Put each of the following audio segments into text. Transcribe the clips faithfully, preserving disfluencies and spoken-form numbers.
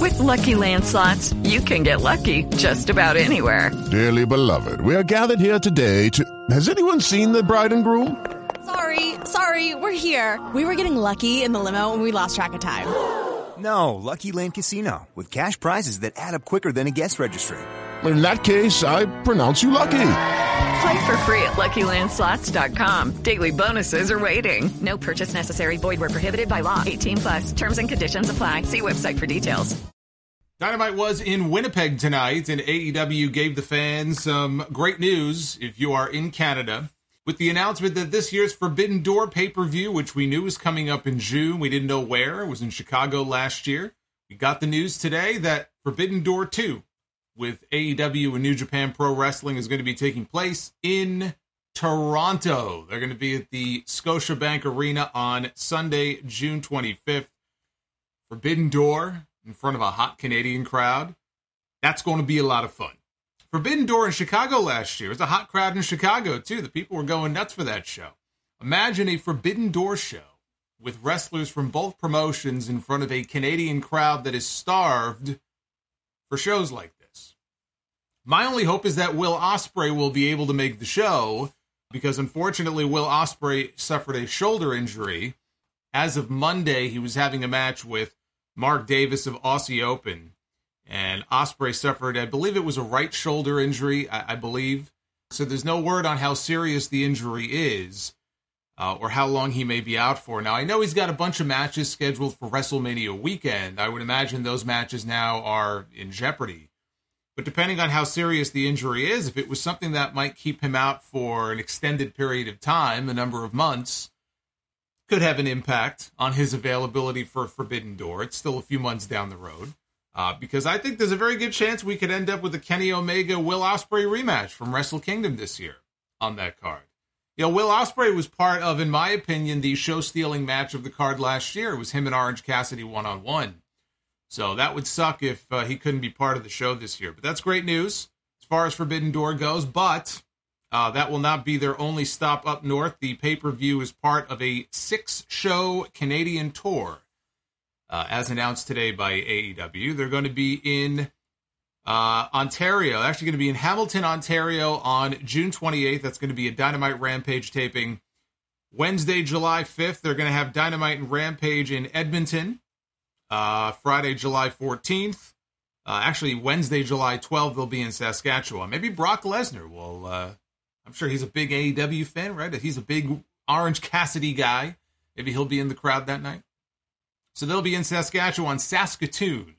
With Lucky Land Slots, you can get lucky just about anywhere. Dearly beloved, we are gathered here today to... Has anyone seen the bride and groom? Sorry, sorry, we're here. We were getting lucky in the limo and we lost track of time. No, Lucky Land Casino, with cash prizes that add up quicker than a guest registry. In that case, I pronounce you lucky. Play for free at Lucky Land Slots dot com. Daily bonuses are waiting. No purchase necessary. Void where prohibited by law. eighteen plus. Terms and conditions apply. See website for details. Dynamite was in Winnipeg tonight, and A E W gave the fans some great news if you are in Canada, with the announcement that this year's Forbidden Door pay-per-view, which we knew was coming up in June, we didn't know where, it was in Chicago last year. We got the news today that Forbidden Door two, with A E W and New Japan Pro Wrestling, is going to be taking place in Toronto. They're going to be at the Scotiabank Arena on Sunday, June twenty-fifth. Forbidden Door in front of a hot Canadian crowd. That's going to be a lot of fun. Forbidden Door in Chicago last year. It was a hot crowd in Chicago, too. The people were going nuts for that show. Imagine a Forbidden Door show with wrestlers from both promotions in front of a Canadian crowd that is starved for shows like this. My only hope is that Will Ospreay will be able to make the show, because unfortunately Will Ospreay suffered a shoulder injury. As of Monday, he was having a match with Mark Davis of Aussie Open, and Ospreay suffered, I believe it was a right shoulder injury, I, I believe. So there's no word on how serious the injury is, uh, or how long he may be out for. Now, I know he's got a bunch of matches scheduled for WrestleMania weekend. I would imagine those matches now are in jeopardy. But depending on how serious the injury is, if it was something that might keep him out for an extended period of time, a number of months, could have an impact on his availability for Forbidden Door. It's still a few months down the road. Uh, because I think there's a very good chance we could end up with a Kenny Omega Will Ospreay rematch from Wrestle Kingdom this year on that card. You know, Will Ospreay was part of, in my opinion, the show-stealing match of the card last year. It was him and Orange Cassidy one-on-one. So that would suck if uh, he couldn't be part of the show this year. But that's great news as far as Forbidden Door goes. But uh, that will not be their only stop up north. The pay-per-view is part of a six-show Canadian tour. Uh, as announced today by A E W. They're going to be in uh, Ontario. They're actually going to be in Hamilton, Ontario on June twenty-eighth. That's going to be a Dynamite Rampage taping. Wednesday, July fifth, they're going to have Dynamite and Rampage in Edmonton. Uh, Friday, July fourteenth. Uh, actually, Wednesday, July twelfth, they'll be in Saskatchewan. Maybe Brock Lesnar will... Uh, I'm sure he's a big A E W fan, right? He's a big Orange Cassidy guy. Maybe he'll be in the crowd that night. So they'll be in Saskatchewan, Saskatoon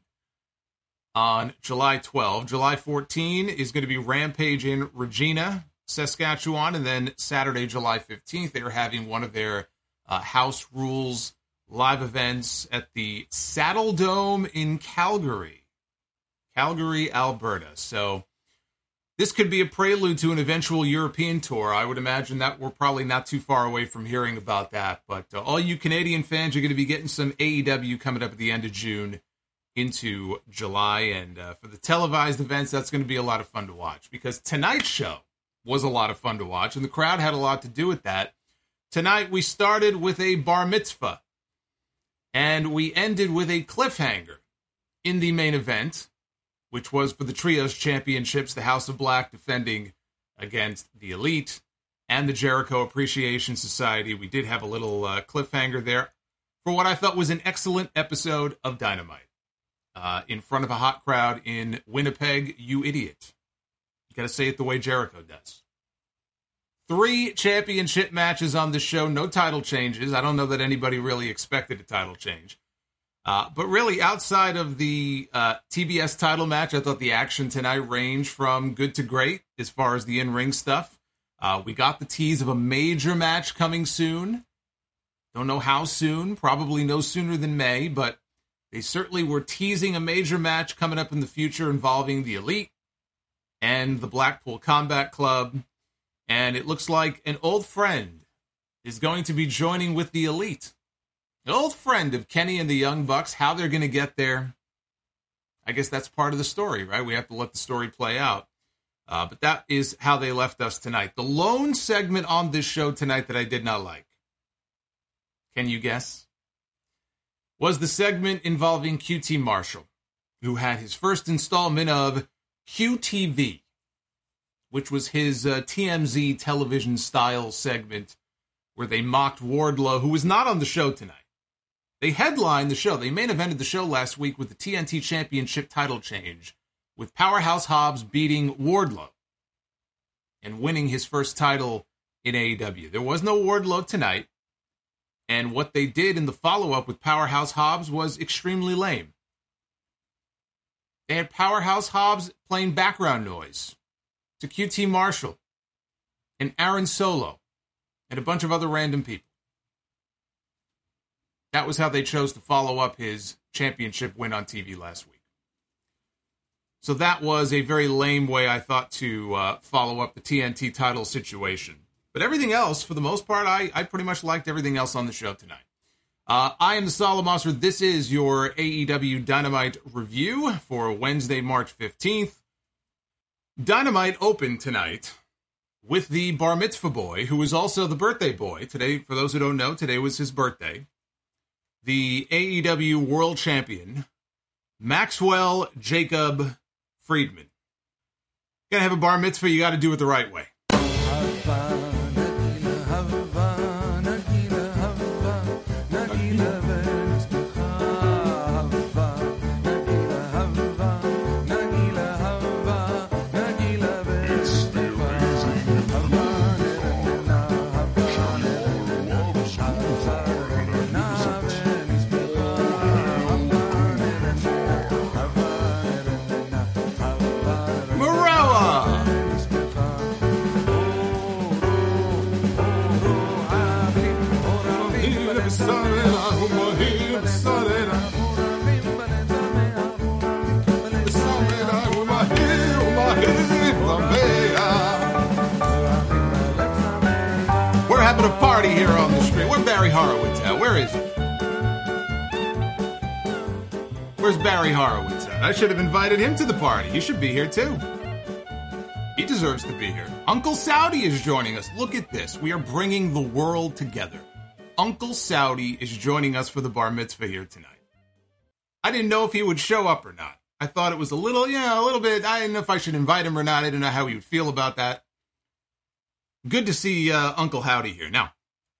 on July twelfth. July fourteenth is going to be Rampage in Regina, Saskatchewan. And then Saturday, July fifteenth, they're having one of their uh, House Rules live events at the Saddle Dome in Calgary, Calgary, Alberta. So this could be a prelude to an eventual European tour. I would imagine that we're probably not too far away from hearing about that. But uh, all you Canadian fans are going to be getting some A E W coming up at the end of June into July. And uh, for the televised events, that's going to be a lot of fun to watch, because tonight's show was a lot of fun to watch, and the crowd had a lot to do with that. Tonight, we started with a bar mitzvah, and we ended with a cliffhanger in the main event, which was for the Trios Championships, the House of Black defending against the Elite and the Jericho Appreciation Society. We did have a little uh, cliffhanger there for what I thought was an excellent episode of Dynamite. Uh, in front of a hot crowd in Winnipeg, you idiot. You gotta say it the way Jericho does. Three championship matches on the show, no title changes. I don't know that anybody really expected a title change. Uh, but really, outside of the uh, T B S title match, I thought the action tonight ranged from good to great as far as the in-ring stuff. Uh, we got the tease of a major match coming soon. Don't know how soon, probably no sooner than May, but they certainly were teasing a major match coming up in the future involving the Elite and the Blackpool Combat Club. And it looks like an old friend is going to be joining with the Elite. An old friend of Kenny and the Young Bucks. How they're going to get there, I guess that's part of the story, right? We have to let the story play out. Uh, but that is how they left us tonight. The lone segment on this show tonight that I did not like, can you guess, was the segment involving Q T Marshall. who had his first installment of Q T V, which was his uh, T M Z television-style segment where they mocked Wardlow, who was not on the show tonight. They headlined the show. They main evented the show last week with the T N T Championship title change, with Powerhouse Hobbs beating Wardlow and winning his first title in A E W. There was no Wardlow tonight, and what they did in the follow-up with Powerhouse Hobbs was extremely lame. They had Powerhouse Hobbs playing background noise to Q T Marshall and Aaron Solo and a bunch of other random people. That was how they chose to follow up his championship win on T V last week. So that was a very lame way, I thought, to uh, follow up the T N T title situation. But everything else, for the most part, I, I pretty much liked everything else on the show tonight. Uh, I am the Solid Monster. This is your A E W Dynamite review for Wednesday, March fifteenth. Dynamite opened tonight with the Bar Mitzvah boy, who was also the birthday boy. Today, for those who don't know, today was his birthday. The A E W World Champion, Maxwell Jacob Friedman. Gotta have a bar mitzvah, you gotta do it the right way. A party here on the street. Where's Barry Horowitz at? Where is he? Where's Barry Horowitz at? I should have invited him to the party. He should be here too. He deserves to be here. Uncle Saudi is joining us. Look at this. We are bringing the world together. Uncle Saudi is joining us for the bar mitzvah here tonight. I didn't know if he would show up or not. I thought it was a little, you know, a little bit, I didn't know if I should invite him or not. I didn't know how he would feel about that. Good to see uh, Uncle Howdy here. Now,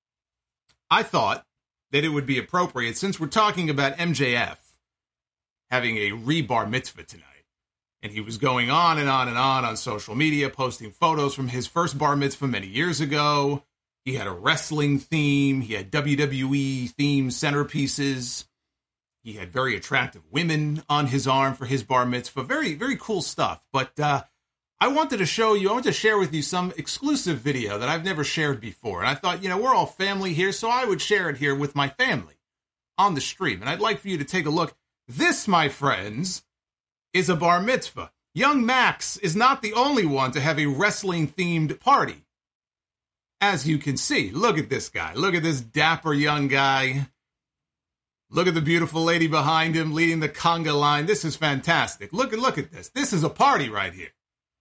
I thought that it would be appropriate, since we're talking about M J F having a re-bar mitzvah tonight, and he was going on and on and on on social media, posting photos from his first bar mitzvah many years ago. He had a wrestling theme. He had W W E-themed centerpieces. He had very attractive women on his arm for his bar mitzvah. Very, very cool stuff. But uh, I wanted to show you, I want to share with you some exclusive video that I've never shared before. And I thought, you know, we're all family here, so I would share it here with my family on the stream. And I'd like for you to take a look. This, my friends, is a bar mitzvah. Young Max is not the only one to have a wrestling-themed party. As you can see, look at this guy. Look at this dapper young guy. Look at the beautiful lady behind him leading the conga line. This is fantastic. Look at, look at this. This is a party right here.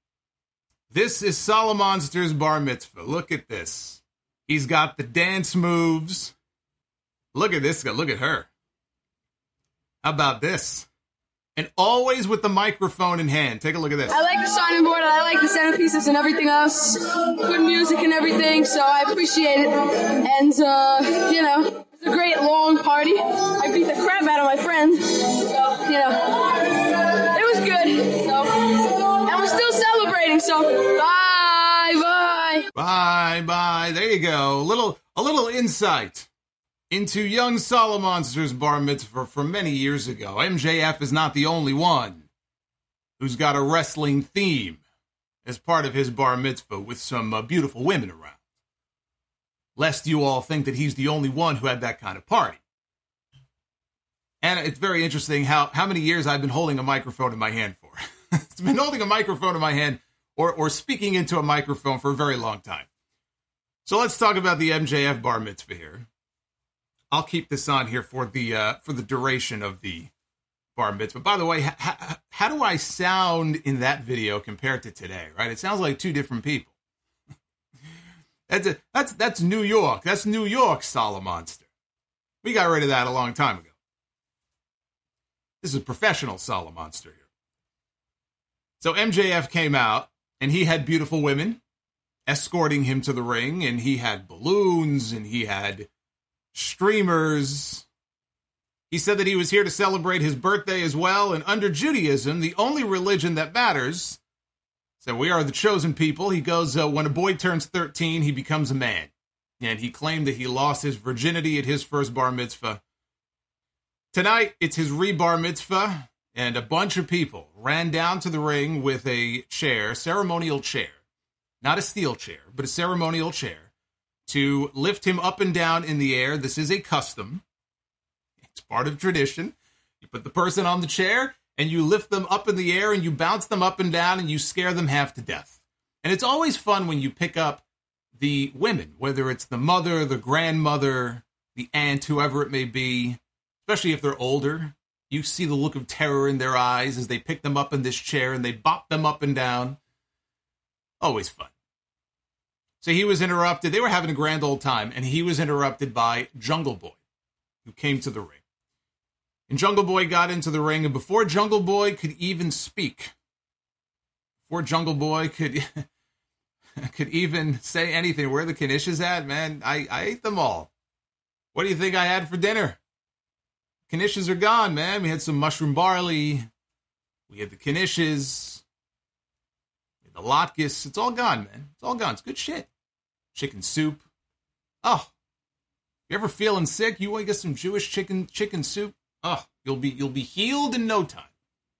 This is Solomonster's bar mitzvah. Look at this. He's got the dance moves. Look at this guy. Look at her. How about this? And always with the microphone in hand. Take a look at this. I like the signing board. I like the centerpieces and everything else. Good music and everything, so I appreciate it. And, uh, you know, it's a great long party. I beat the crap out of my friend. So, you know, it was good. So, and we're still celebrating, so bye, bye. Bye, bye. There you go. A little, a little insight into young Solomonster's bar mitzvah from many years ago. M J F is not the only one who's got a wrestling theme as part of his bar mitzvah with some uh, beautiful women around. Lest you all think that he's the only one who had that kind of party. And it's very interesting how, how many years I've been holding a microphone in my hand for. It's been holding a microphone in my hand or, or speaking into a microphone for a very long time. So let's talk about the M J F bar mitzvah here. I'll keep this on here for the uh, for the duration of the bar mitzvah. By the way, ha- ha- how do I sound in that video compared to today? Right, it sounds like two different people. that's a, that's that's New York. That's New York, Solomonster. We got rid of that a long time ago. This is a professional Solid Monster here. So M J F came out, and he had beautiful women escorting him to the ring, and he had balloons, and he had streamers. He said that he was here to celebrate his birthday as well, and under Judaism, the only religion that matters, so we are the chosen people. He goes, uh, when a boy turns thirteen, he becomes a man. And he claimed that he lost his virginity at his first bar mitzvah. Tonight, it's his re-bar mitzvah, and a bunch of people ran down to the ring with a chair, ceremonial chair, not a steel chair, but a ceremonial chair, to lift him up and down in the air. This is a custom. It's part of tradition. You put the person on the chair, and you lift them up in the air, and you bounce them up and down, and you scare them half to death. And it's always fun when you pick up the women, whether it's the mother, the grandmother, the aunt, whoever it may be, especially if they're older. You see the look of terror in their eyes as they pick them up in this chair and they bop them up and down. Always fun. So he was interrupted. They were having a grand old time, and he was interrupted by Jungle Boy, who came to the ring. And Jungle Boy got into the ring, and before Jungle Boy could even speak, before Jungle Boy could... could even say anything. Where the knishes at, man? I, I ate them all. What do you think I had for dinner? Knishes are gone, man. We had some mushroom barley. We had the knishes. We had the latkes. It's all gone, man. It's all gone. It's good shit. Chicken soup. Oh, you ever feeling sick? You want to get some Jewish chicken chicken soup? Oh, you'll be you'll be healed in no time.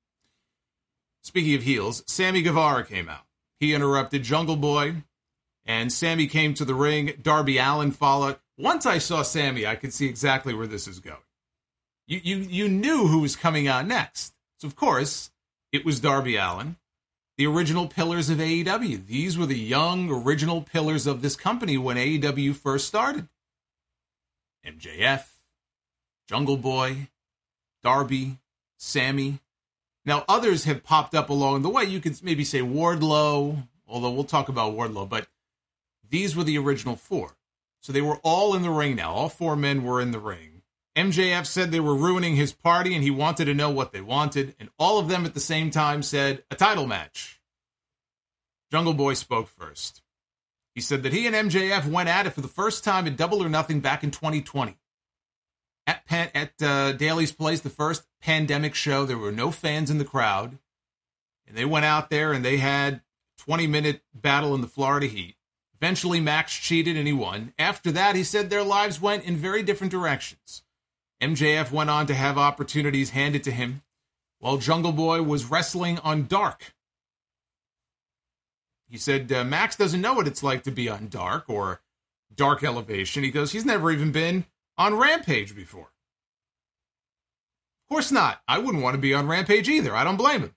Speaking of heals, Sammy Guevara came out. He interrupted Jungle Boy, and Sammy came to the ring. Darby Allin followed. Once I saw Sammy, I could see exactly where this is going. You, you, you knew who was coming out next. So, of course, it was Darby Allin, the original pillars of A E W. These were the young, original pillars of this company when A E W first started. M J F, Jungle Boy, Darby, Sammy. Now, others have popped up along the way. You could maybe say Wardlow, although we'll talk about Wardlow, but these were the original four. So they were all in the ring now. All four men were in the ring. M J F said they were ruining his party, and he wanted to know what they wanted, and all of them at the same time said, a title match. Jungle Boy spoke first. He said that he and M J F went at it for the first time at Double or Nothing back in twenty twenty. At Pan, at uh, Daly's Place, the first pandemic show, there were no fans in the crowd. And they went out there and they had a twenty-minute battle in the Florida heat. Eventually, Max cheated and he won. After that, he said their lives went in very different directions. M J F went on to have opportunities handed to him, while Jungle Boy was wrestling on Dark. He said uh, Max doesn't know what it's like to be on Dark or Dark Elevation. He goes, he's never even been on Rampage before. Of course not. I wouldn't want to be on Rampage either. I don't blame him.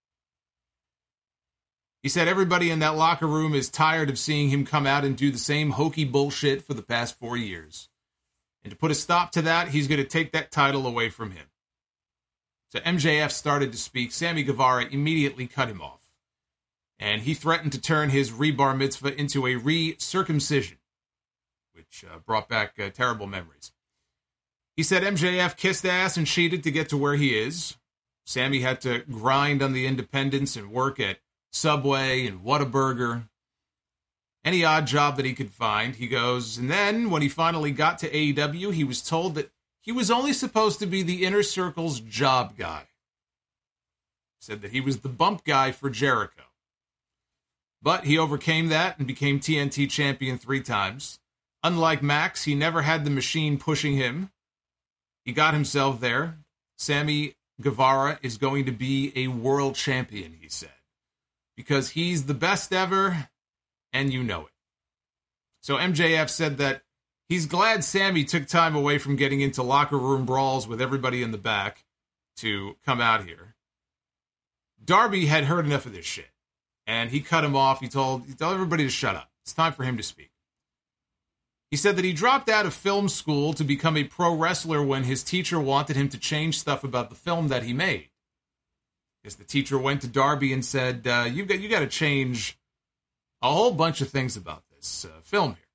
He said everybody in that locker room is tired of seeing him come out and do the same hokey bullshit for the past four years. And to put a stop to that, he's going to take that title away from him. So M J F started to speak. Sammy Guevara immediately cut him off. And he threatened to turn his re-bar mitzvah into a re-circumcision, which uh, brought back uh, terrible memories. He said M J F kissed ass and cheated to get to where he is. Sammy had to grind on the independents and work at Subway and Whataburger. Any odd job that he could find, he goes. And then, when he finally got to A E W, he was told that he was only supposed to be the Inner Circle's job guy. He said that he was the bump guy for Jericho. But he overcame that and became T N T champion three times. Unlike Max, he never had the machine pushing him. He got himself there. Sammy Guevara is going to be a world champion, he said, because he's the best ever, and you know it. So M J F said that he's glad Sammy took time away from getting into locker room brawls with everybody in the back to come out here. Darby had heard enough of this shit, and he cut him off. He told, he told everybody to shut up. It's time for him to speak. He said that he dropped out of film school to become a pro wrestler when his teacher wanted him to change stuff about the film that he made. Because the teacher went to Darby and said, uh, you got you got to change a whole bunch of things about this uh, film here.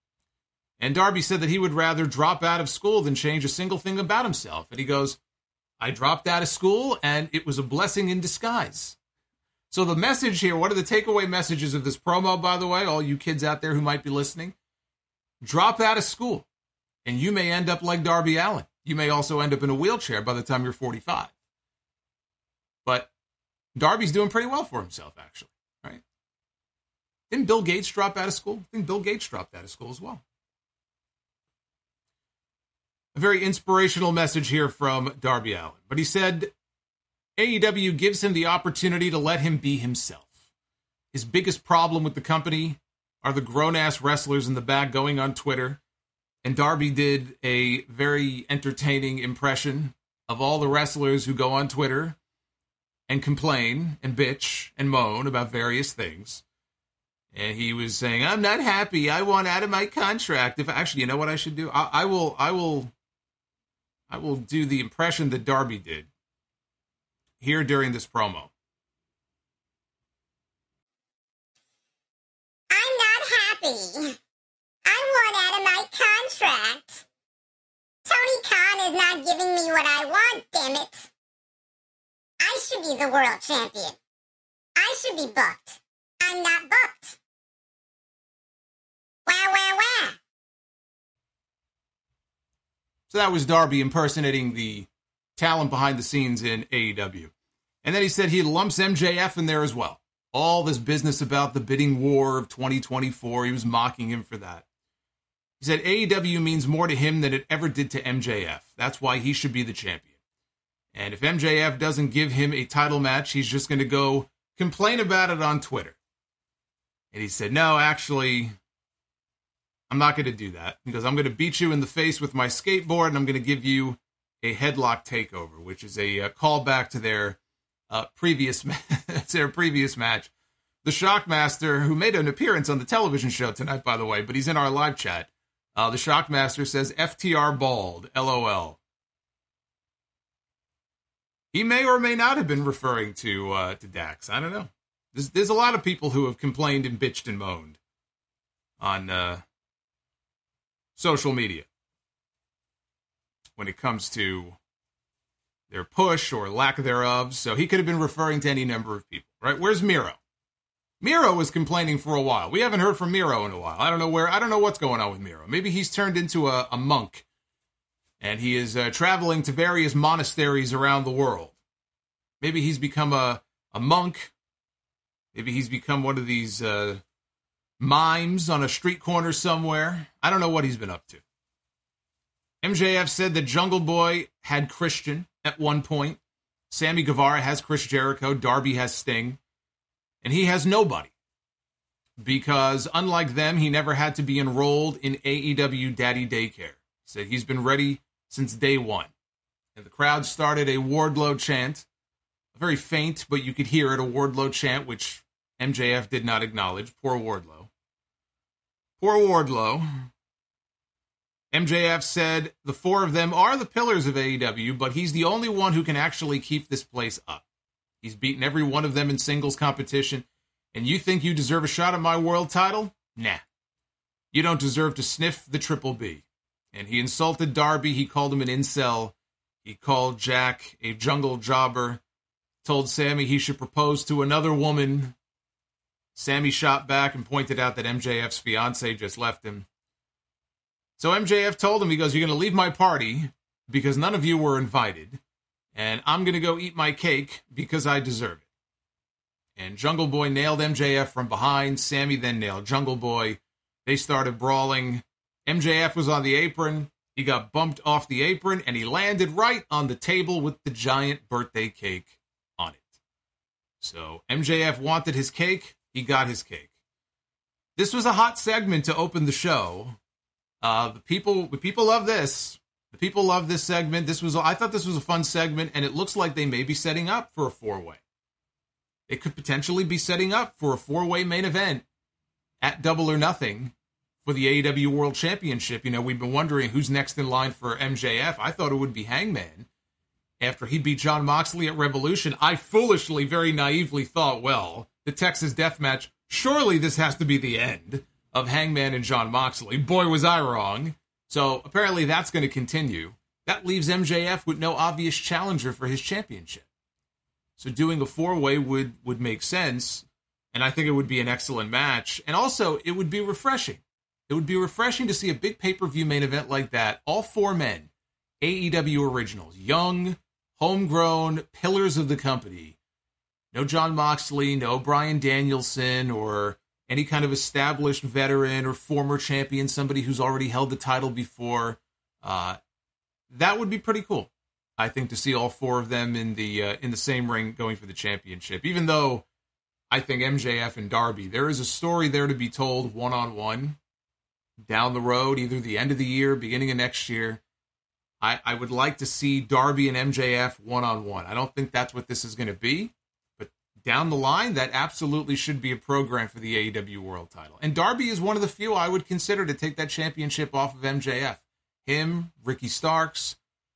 And Darby said that he would rather drop out of school than change a single thing about himself. And he goes, I dropped out of school, and it was a blessing in disguise. So the message here, what are the takeaway messages of this promo, by the way, all you kids out there who might be listening? Drop out of school, and you may end up like Darby Allin. You may also end up in a wheelchair by the time you're forty-five. But Darby's doing pretty well for himself, actually, right? Didn't Bill Gates drop out of school? I think Bill Gates dropped out of school as well. A very inspirational message here from Darby Allin. But he said A E W gives him the opportunity to let him be himself. His biggest problem with the company are the grown-ass wrestlers in the back going on Twitter. And Darby did a very entertaining impression of all the wrestlers who go on Twitter and complain and bitch and moan about various things. And he was saying, I'm not happy. I want out of my contract. If actually, you know what I should do? I, I will, I will, I will do the impression that Darby did here during this promo. I'm not happy. I want out of my contract. Tony Khan is not giving me what I want, damn it. I should be the world champion. I should be booked. I'm not booked. Wah, wah, wah. So that was Darby impersonating the talent behind the scenes in A E W. And then he said he lumps M J F in there as well. All this business about the bidding war of twenty twenty-four, he was mocking him for that. He said A E W means more to him than it ever did to M J F. That's why he should be the champion. And if M J F doesn't give him a title match, he's just going to go complain about it on Twitter. And he said, no, actually, I'm not going to do that. Because I'm going to beat you in the face with my skateboard, and I'm going to give you a headlock takeover, which is a uh, callback to their uh, previous ma- their previous match. The Shockmaster, who made an appearance on the television show tonight, by the way, but he's in our live chat. Uh, the Shockmaster says, F T R bald, L O L. He may or may not have been referring to uh, to Dax. I don't know. There's, there's a lot of people who have complained and bitched and moaned on uh, social media when it comes to their push or lack thereof. So he could have been referring to any number of people, right? Where's Miro? Miro was complaining for a while. We haven't heard from Miro in a while. I don't know where. I don't know what's going on with Miro. Maybe he's turned into a, a monk. And he is uh, traveling to various monasteries around the world. Maybe he's become a, a monk. Maybe he's become one of these uh, mimes on a street corner somewhere. I don't know what he's been up to. M J F said that Jungle Boy had Christian at one point. Sammy Guevara has Chris Jericho. Darby has Sting. And he has nobody. Because unlike them, he never had to be enrolled in A E W Daddy Daycare. He said he's been ready since day one. And the crowd started a Wardlow chant. Very faint, but you could hear it, a Wardlow chant, which M J F did not acknowledge. Poor Wardlow. Poor Wardlow. M J F said the four of them are the pillars of A E W, but he's the only one who can actually keep this place up. He's beaten every one of them in singles competition. And you think you deserve a shot at my world title? Nah. You don't deserve to sniff the Triple B. And he insulted Darby. He called him an incel. He called Jack a jungle jobber. Told Sammy he should propose to another woman. Sammy shot back and pointed out that M J F's fiance just left him. So M J F told him, he goes, you're going to leave my party because none of you were invited. And I'm going to go eat my cake because I deserve it. And Jungle Boy nailed M J F from behind. Sammy then nailed Jungle Boy. They started brawling. M J F was on the apron. He got bumped off the apron, and he landed right on the table with the giant birthday cake on it. So M J F wanted his cake. He got his cake. This was a hot segment to open the show. Uh, the people, the people love this. The people love this segment. This was, I thought this was a fun segment, and it looks like they may be setting up for a four-way. They could potentially be setting up for a four-way main event at Double or Nothing for the A E W World Championship. You know, we've been wondering who's next in line for M J F. I thought it would be Hangman after he beat Jon Moxley at Revolution. I foolishly, very naively thought, well, the Texas Death Match, surely this has to be the end of Hangman and Jon Moxley. Boy, was I wrong. So apparently that's going to continue. that leaves M J F with no obvious challenger for his championship. So doing a four-way would, would make sense, and I think it would be an excellent match. And also, it would be refreshing. It would be refreshing to see a big pay-per-view main event like that. All four men, A E W originals, young, homegrown, pillars of the company. No Jon Moxley, no Bryan Danielson, or any kind of established veteran or former champion, somebody who's already held the title before. Uh, that would be pretty cool, I think, to see all four of them in the uh, in the same ring going for the championship. Even though I think M J F and Darby, there is a story there to be told one-on-one down the road, either the end of the year, beginning of next year. I, I would like to see Darby and M J F one-on-one. I don't think that's what this is going to be, but down the line, that absolutely should be a program for the A E W World title. And Darby is one of the few I would consider to take that championship off of M J F. Him, Ricky Starks.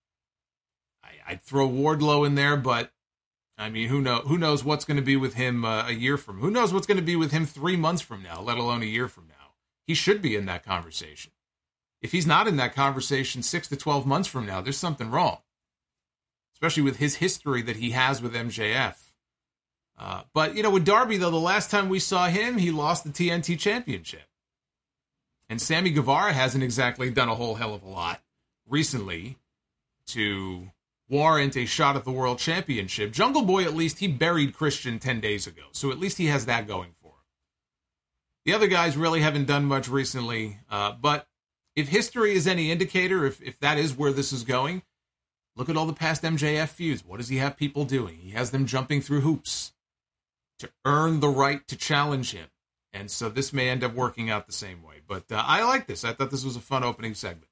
I, I'd throw Wardlow in there, but I mean, who know? Who knows what's going to be with him uh, a year from? Who knows what's going to be with him three months from now, let alone a year from now? He should be in that conversation. If he's not in that conversation six to twelve months from now, there's something wrong, especially with his history that he has with M J F. Uh, but, you know, with Darby, though, the last time we saw him, he lost the T N T Championship. And Sammy Guevara hasn't exactly done a whole hell of a lot recently to warrant a shot at the World Championship. Jungle Boy, at least, he buried Christian ten days ago, so at least he has that going for him. The other guys really haven't done much recently, uh, but if history is any indicator, if, if that is where this is going, look at all the past M J F feuds. What does he have people doing? He has them jumping through hoops to earn the right to challenge him. And so this may end up working out the same way. But uh, I like this. I thought this was a fun opening segment.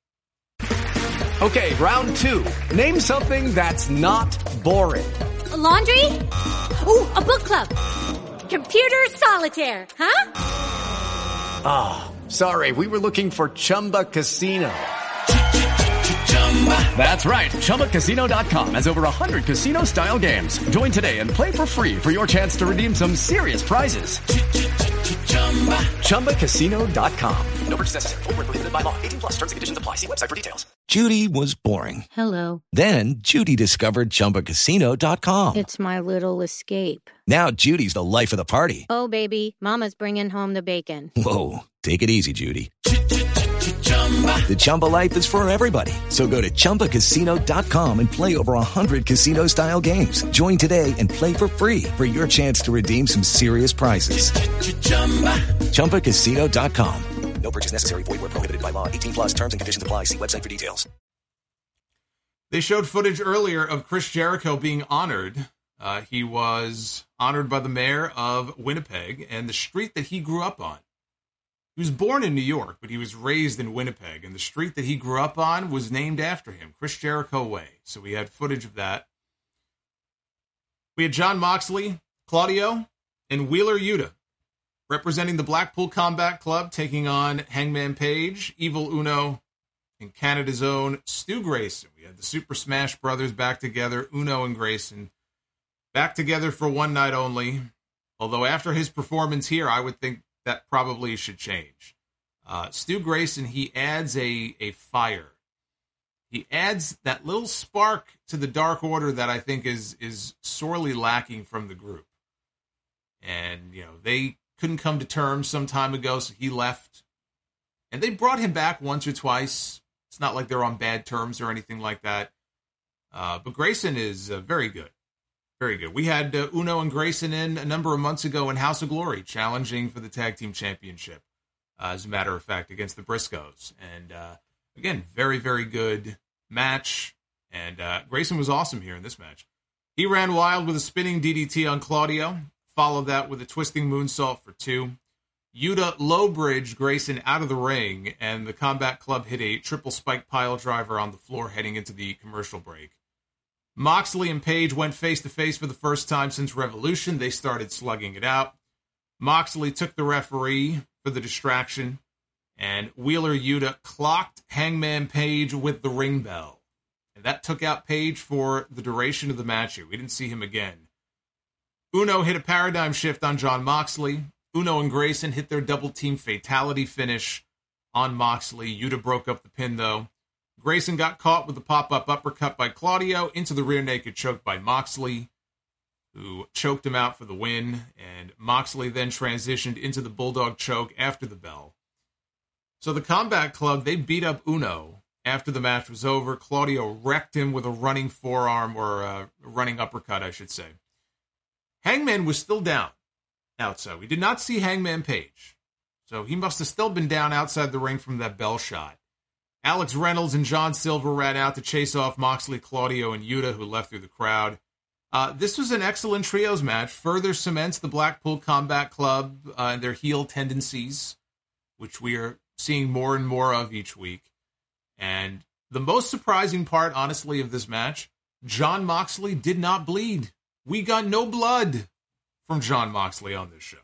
Okay, round two. Name something that's not boring. A laundry? Ooh, a book club. Computer solitaire, huh? Ah, oh, sorry. We were looking for Chumba Casino. That's right. Chumba Casino dot com has over one hundred casino-style games. Join today and play for free for your chance to redeem some serious prizes. Chumba Casino dot com. No purchase necessary. Void where prohibited by law. eighteen plus terms and conditions apply. See website for details. Judy was boring. Hello. Then Judy discovered Chumba Casino dot com. It's my little escape. Now Judy's the life of the party. Oh, baby, mama's bringing home the bacon. Whoa, take it easy, Judy. The Chumba life is for everybody. So go to Chumba Casino dot com and play over one hundred casino-style games. Join today and play for free for your chance to redeem some serious prizes. Chumba Casino dot com. No purchase necessary. Void where prohibited by law. eighteen plus terms and conditions apply. See website for details. They showed footage earlier of Chris Jericho being honored. Uh, he was honored by the mayor of Winnipeg and the street that he grew up on. He was born in New York, but he was raised in Winnipeg, and the street that he grew up on was named after him, Chris Jericho Way. So we had footage of that. We had Jon Moxley, Claudio, and Wheeler Yuta representing the Blackpool Combat Club, taking on Hangman Page, Evil Uno, and Canada's own Stu Grayson. We had the Super Smash Brothers back together, Uno and Grayson, back together for one night only. Although after his performance here, I would think that probably should change. Uh, Stu Grayson, he adds a, a fire. He adds that little spark to the Dark Order that I think is is sorely lacking from the group. And, you know, they couldn't come to terms some time ago, so he left. And they brought him back once or twice. It's not like they're on bad terms or anything like that. Uh, but Grayson is uh, very good. Very good. We had uh, Uno and Grayson in a number of months ago in House of Glory, challenging for the Tag Team Championship, uh, as a matter of fact, against the Briscoes. And, uh, again, very, very good match. And uh, Grayson was awesome here in this match. He ran wild with a spinning D D T on Claudio, followed that with a twisting moonsault for two. Yuta low-bridged Grayson out of the ring, and the Combat Club hit a triple spike pile driver on the floor heading into the commercial break. Moxley and Page went face-to-face for the first time since Revolution. They started slugging it out. Moxley took the referee for the distraction, and Wheeler Yuta clocked Hangman Page with the ring bell. And that took out Page for the duration of the match here. We didn't see him again. Uno hit a paradigm shift on Jon Moxley. Uno and Grayson hit their double-team fatality finish on Moxley. Yuta broke up the pin, though. Grayson got caught with the pop-up uppercut by Claudio into the rear naked choke by Moxley, who choked him out for the win, and Moxley then transitioned into the Bulldog choke after the bell. So the Combat Club, they beat up Uno after the match was over. Claudio wrecked him with a running forearm, or a running uppercut, I should say. Hangman was still down outside. We did not see Hangman Page, so he must have still been down outside the ring from that bell shot. Alex Reynolds and John Silver ran out to chase off Moxley, Claudio, and Yuta, who left through the crowd. Uh, this was an excellent trios match. Further cements the Blackpool Combat Club uh, and their heel tendencies, which we are seeing more and more of each week. And the most surprising part, honestly, of this match, Jon Moxley did not bleed. We got no blood from Jon Moxley on this show,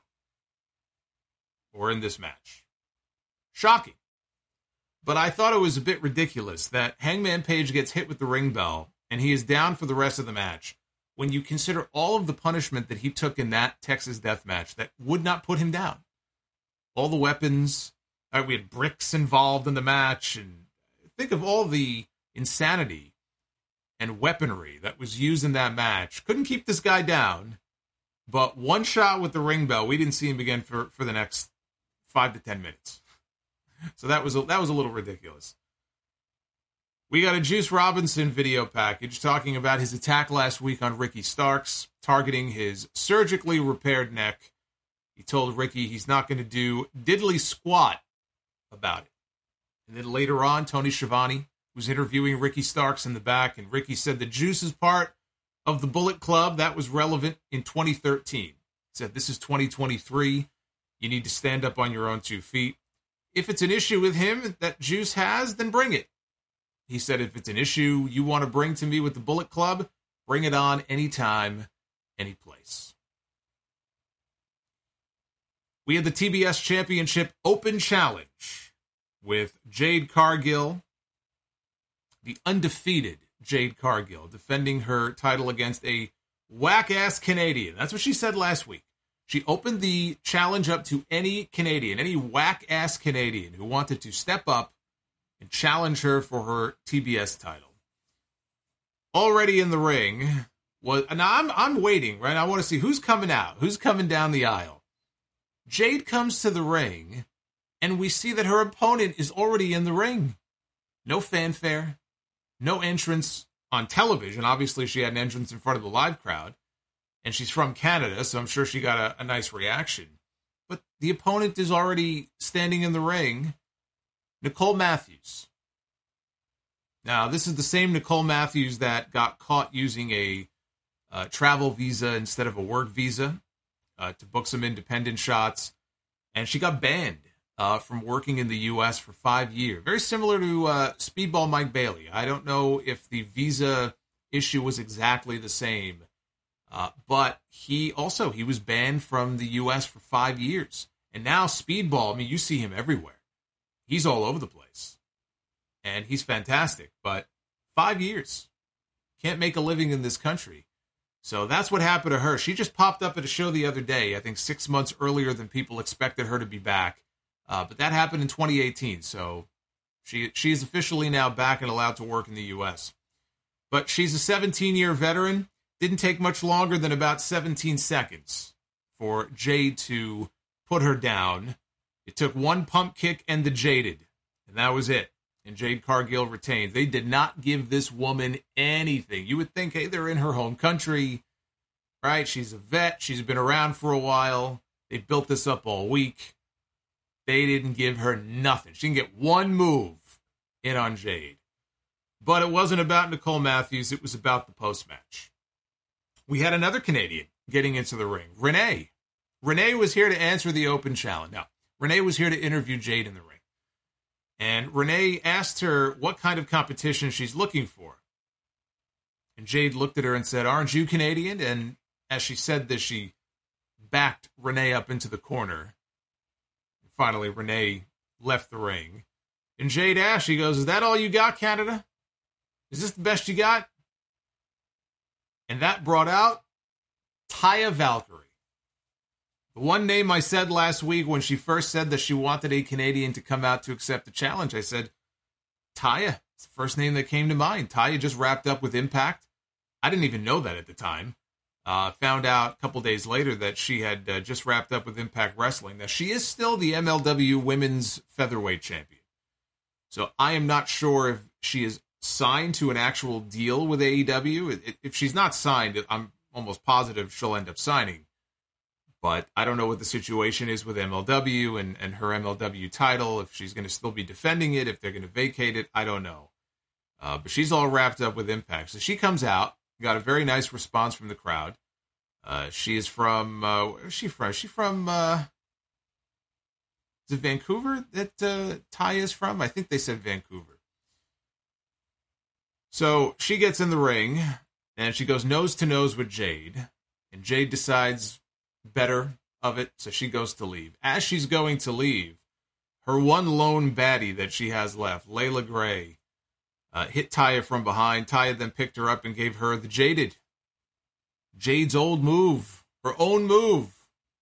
or in this match. Shocking. But I thought it was a bit ridiculous that Hangman Page gets hit with the ring bell and he is down for the rest of the match when you consider all of the punishment that he took in that Texas death match that would not put him down. All the weapons, uh, we had bricks involved in the match, and think of all the insanity and weaponry that was used in that match. Couldn't keep this guy down, but one shot with the ring bell, we didn't see him again for, for the next five to ten minutes. So that was a, that was a little ridiculous. We got a Juice Robinson video package talking about his attack last week on Ricky Starks, targeting his surgically repaired neck. He told Ricky he's not going to do diddly squat about it. And then later on, Tony Schiavone was interviewing Ricky Starks in the back, and Ricky said the Juice is part of the Bullet Club that was relevant in twenty thirteen. He said, this is twenty twenty-three. You need to stand up on your own two feet. If it's an issue with him that Juice has, then bring it. He said, if it's an issue you want to bring to me with the Bullet Club, bring it on anytime, any place. We had the T B S Championship Open Challenge with Jade Cargill, the undefeated Jade Cargill, defending her title against a whack-ass Canadian. That's what she said last week. She opened the challenge up to any Canadian, any whack-ass Canadian who wanted to step up and challenge her for her T B S title. Already in the ring was, now I'm I'm waiting, right? I want to see who's coming out, who's coming down the aisle. Jade comes to the ring, and we see that her opponent is already in the ring. No fanfare, no entrance on television. Obviously, she had an entrance in front of the live crowd, and she's from Canada, so I'm sure she got a, a nice reaction. But the opponent is already standing in the ring. Nicole Matthews. Now, this is the same Nicole Matthews that got caught using a uh, travel visa instead of a work visa uh, to book some independent shots. And she got banned uh, from working in the U S for five years. Very similar to uh, Speedball Mike Bailey. I don't know if the visa issue was exactly the same. Uh, but he also, he was banned from the U S for five years. And now Speedball, I mean, you see him everywhere. He's all over the place, and he's fantastic, but five years. Can't make a living in this country. So that's what happened to her. She just popped up at a show the other day, I think six months earlier than people expected her to be back. Uh, but that happened in twenty eighteen, so she she's officially now back and allowed to work in the U S. But she's a seventeen-year veteran. Didn't take much longer than about seventeen seconds for Jade to put her down. It took one pump kick and the Jaded, and that was it. And Jade Cargill retained. They did not give this woman anything. You would think, hey, they're in her home country, right? She's a vet. She's been around for a while. They built this up all week. They didn't give her nothing. She didn't get one move in on Jade. But it wasn't about Nicole Matthews. It was about the post-match. We had another Canadian getting into the ring, Renee. Renee was here to answer the open challenge. Now, Renee was here to interview Jade in the ring. And Renee asked her what kind of competition she's looking for. And Jade looked at her and said, aren't you Canadian? And as she said this, she backed Renee up into the corner. And finally, Renee left the ring. And Jade asked, she goes, is that all you got, Canada? Is this the best you got? And that brought out Taya Valkyrie. The one name I said last week when she first said that she wanted a Canadian to come out to accept the challenge, I said, Taya, It's the first name that came to mind. Taya just wrapped up with Impact. I didn't even know that at the time. Uh, found out a couple days later that she had uh, just wrapped up with Impact Wrestling. Now, she is still the M L W Women's Featherweight Champion. So I am not sure if she is signed to an actual deal with A E W. If she's not signed, I'm almost positive she'll end up signing. But I don't know what the situation is with M L W and, and her M L W title, if she's going to still be defending it, if they're going to vacate it, I don't know. Uh, but she's all wrapped up with Impact. So she comes out, got a very nice response from the crowd. Uh, she is from, uh, where is she from? Is she from, uh, is it Vancouver that uh, Taya is from? I think they said Vancouver. So she gets in the ring, and she goes nose to nose with Jade. And Jade decides better of it, so she goes to leave. As she's going to leave, her one lone baddie that she has left, Layla Gray, uh, hit Taya from behind. Taya then picked her up and gave her the Jaded. Jade's old move, her own move.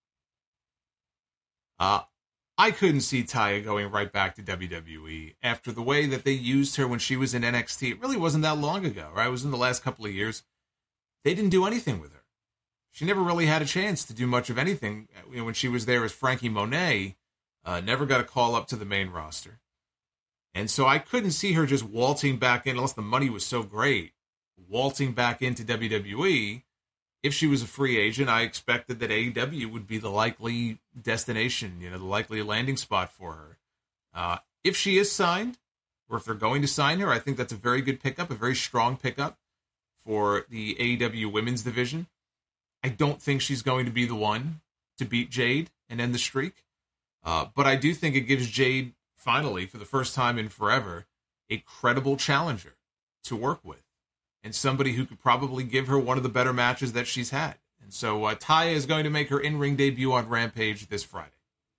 Uh, I couldn't see Taya going right back to W W E after the way that they used her when she was in N X T. It really wasn't that long ago, right? It was in the last couple of years. They didn't do anything with her. She never really had a chance to do much of anything. You know, when she was there as Frankie Monet, uh, never got a call up to the main roster. And so I couldn't see her just waltzing back in, unless the money was so great, waltzing back into W W E. If she was a free agent, I expected that A E W would be the likely destination, you know, the likely landing spot for her. Uh, if she is signed, or if they're going to sign her, I think that's a very good pickup, a very strong pickup for the A E W women's division. I don't think she's going to be the one to beat Jade and end the streak. Uh, but I do think it gives Jade, finally, for the first time in forever, a credible challenger to work with. And somebody who could probably give her one of the better matches that she's had. And so uh, Taya is going to make her in-ring debut on Rampage this Friday.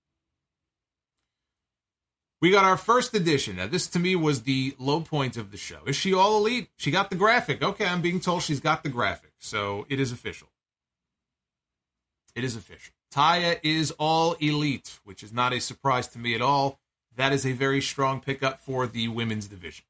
We got our first edition. Now, this to me was the low point of the show. Is she all elite? She got the graphic. Okay, I'm being told she's got the graphic. So it is official. It is official. Taya is all elite, which is not a surprise to me at all. That is a very strong pickup for the women's division.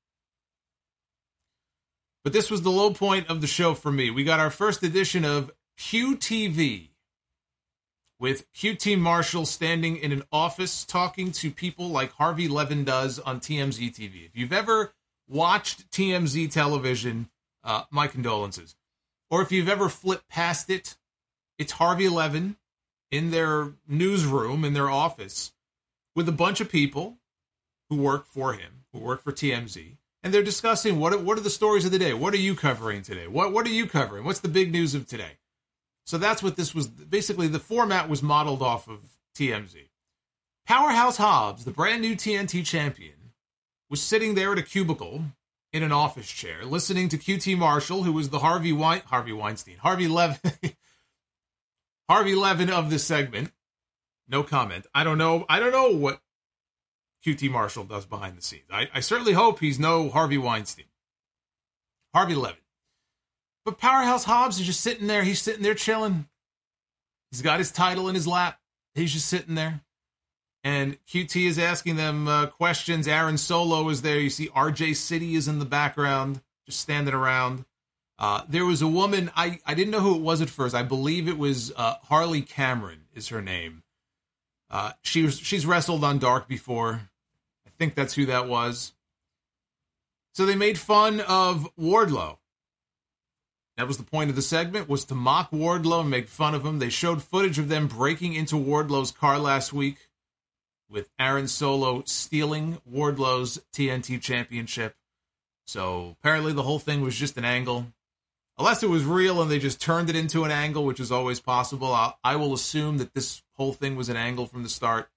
But this was the low point of the show for me. We got our first edition of Q T V with Q T Marshall standing in an office talking to people like Harvey Levin does on T M Z T V. If you've ever watched T M Z television, uh, my condolences. Or if you've ever flipped past it, it's Harvey Levin in their newsroom, in their office, with a bunch of people who work for him, who work for T M Z. And they're discussing what what are the stories of the day? What are you covering today? What what are you covering? What's the big news of today? So that's what this was. Basically, the format was modeled off of T M Z. Powerhouse Hobbs, the brand new T N T champion, was sitting there at a cubicle in an office chair, listening to Q T Marshall, who was the Harvey Wein, Harvey Weinstein, Harvey Levin, Harvey Levin of this segment. No comment. I don't know. I don't know what Q T Marshall does behind the scenes. I, I certainly hope he's no Harvey Weinstein. Harvey Levin. But Powerhouse Hobbs is just sitting there. He's sitting there chilling. He's got his title in his lap. He's just sitting there. And Q T is asking them uh, questions. Aaron Solo is there. You see R J City is in the background, just standing around. Uh, there was a woman, I, I didn't know who it was at first. I believe it was uh, Harley Cameron is her name. Uh, she was, she's wrestled on Dark before. I think that's who that was. So they made fun of Wardlow. That was the point of the segment, was to mock Wardlow and make fun of him. They showed footage of them breaking into Wardlow's car last week with Aaron Solo stealing Wardlow's T N T championship. So apparently the whole thing was just an angle. Unless it was real and they just turned it into an angle, which is always possible. I'll, I will assume that this whole thing was an angle from the start.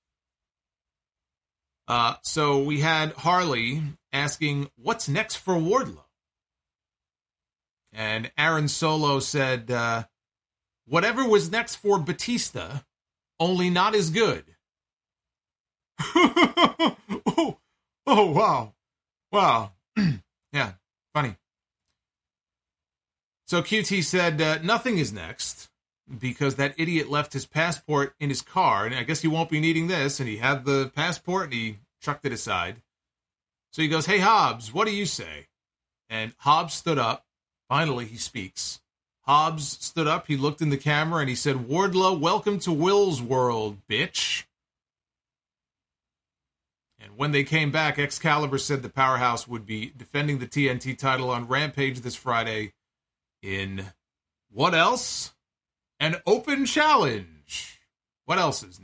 Uh, so we had Harley asking, what's next for Wardlow? And Aaron Solo said, uh, whatever was next for Batista, only not as good. oh, oh, wow. Wow. Yeah, funny. So Q T said, uh, nothing is next, because that idiot left his passport in his car, and I guess he won't be needing this, and he had the passport, and he chucked it aside. So he goes, hey, Hobbs, what do you say? And Hobbs stood up. Finally, he speaks. Hobbs stood up, he looked in the camera, and he said, Wardlow, welcome to Will's world, bitch. And when they came back, Excalibur said the Powerhouse would be defending the T N T title on Rampage this Friday in, what else? An open challenge. What else is new?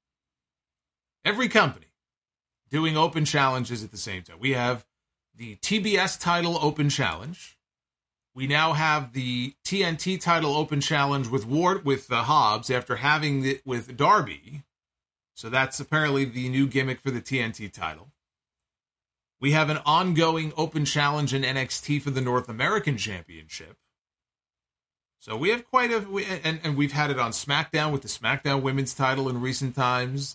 Every company doing open challenges at the same time. We have the T B S title open challenge. We now have the T N T title open challenge with Ward with uh, Hobbs after having it with Darby. So that's apparently the new gimmick for the T N T title. We have an ongoing open challenge in N X T for the North American Championship. So we have quite a, we, and, and we've had it on SmackDown with the SmackDown Women's title in recent times.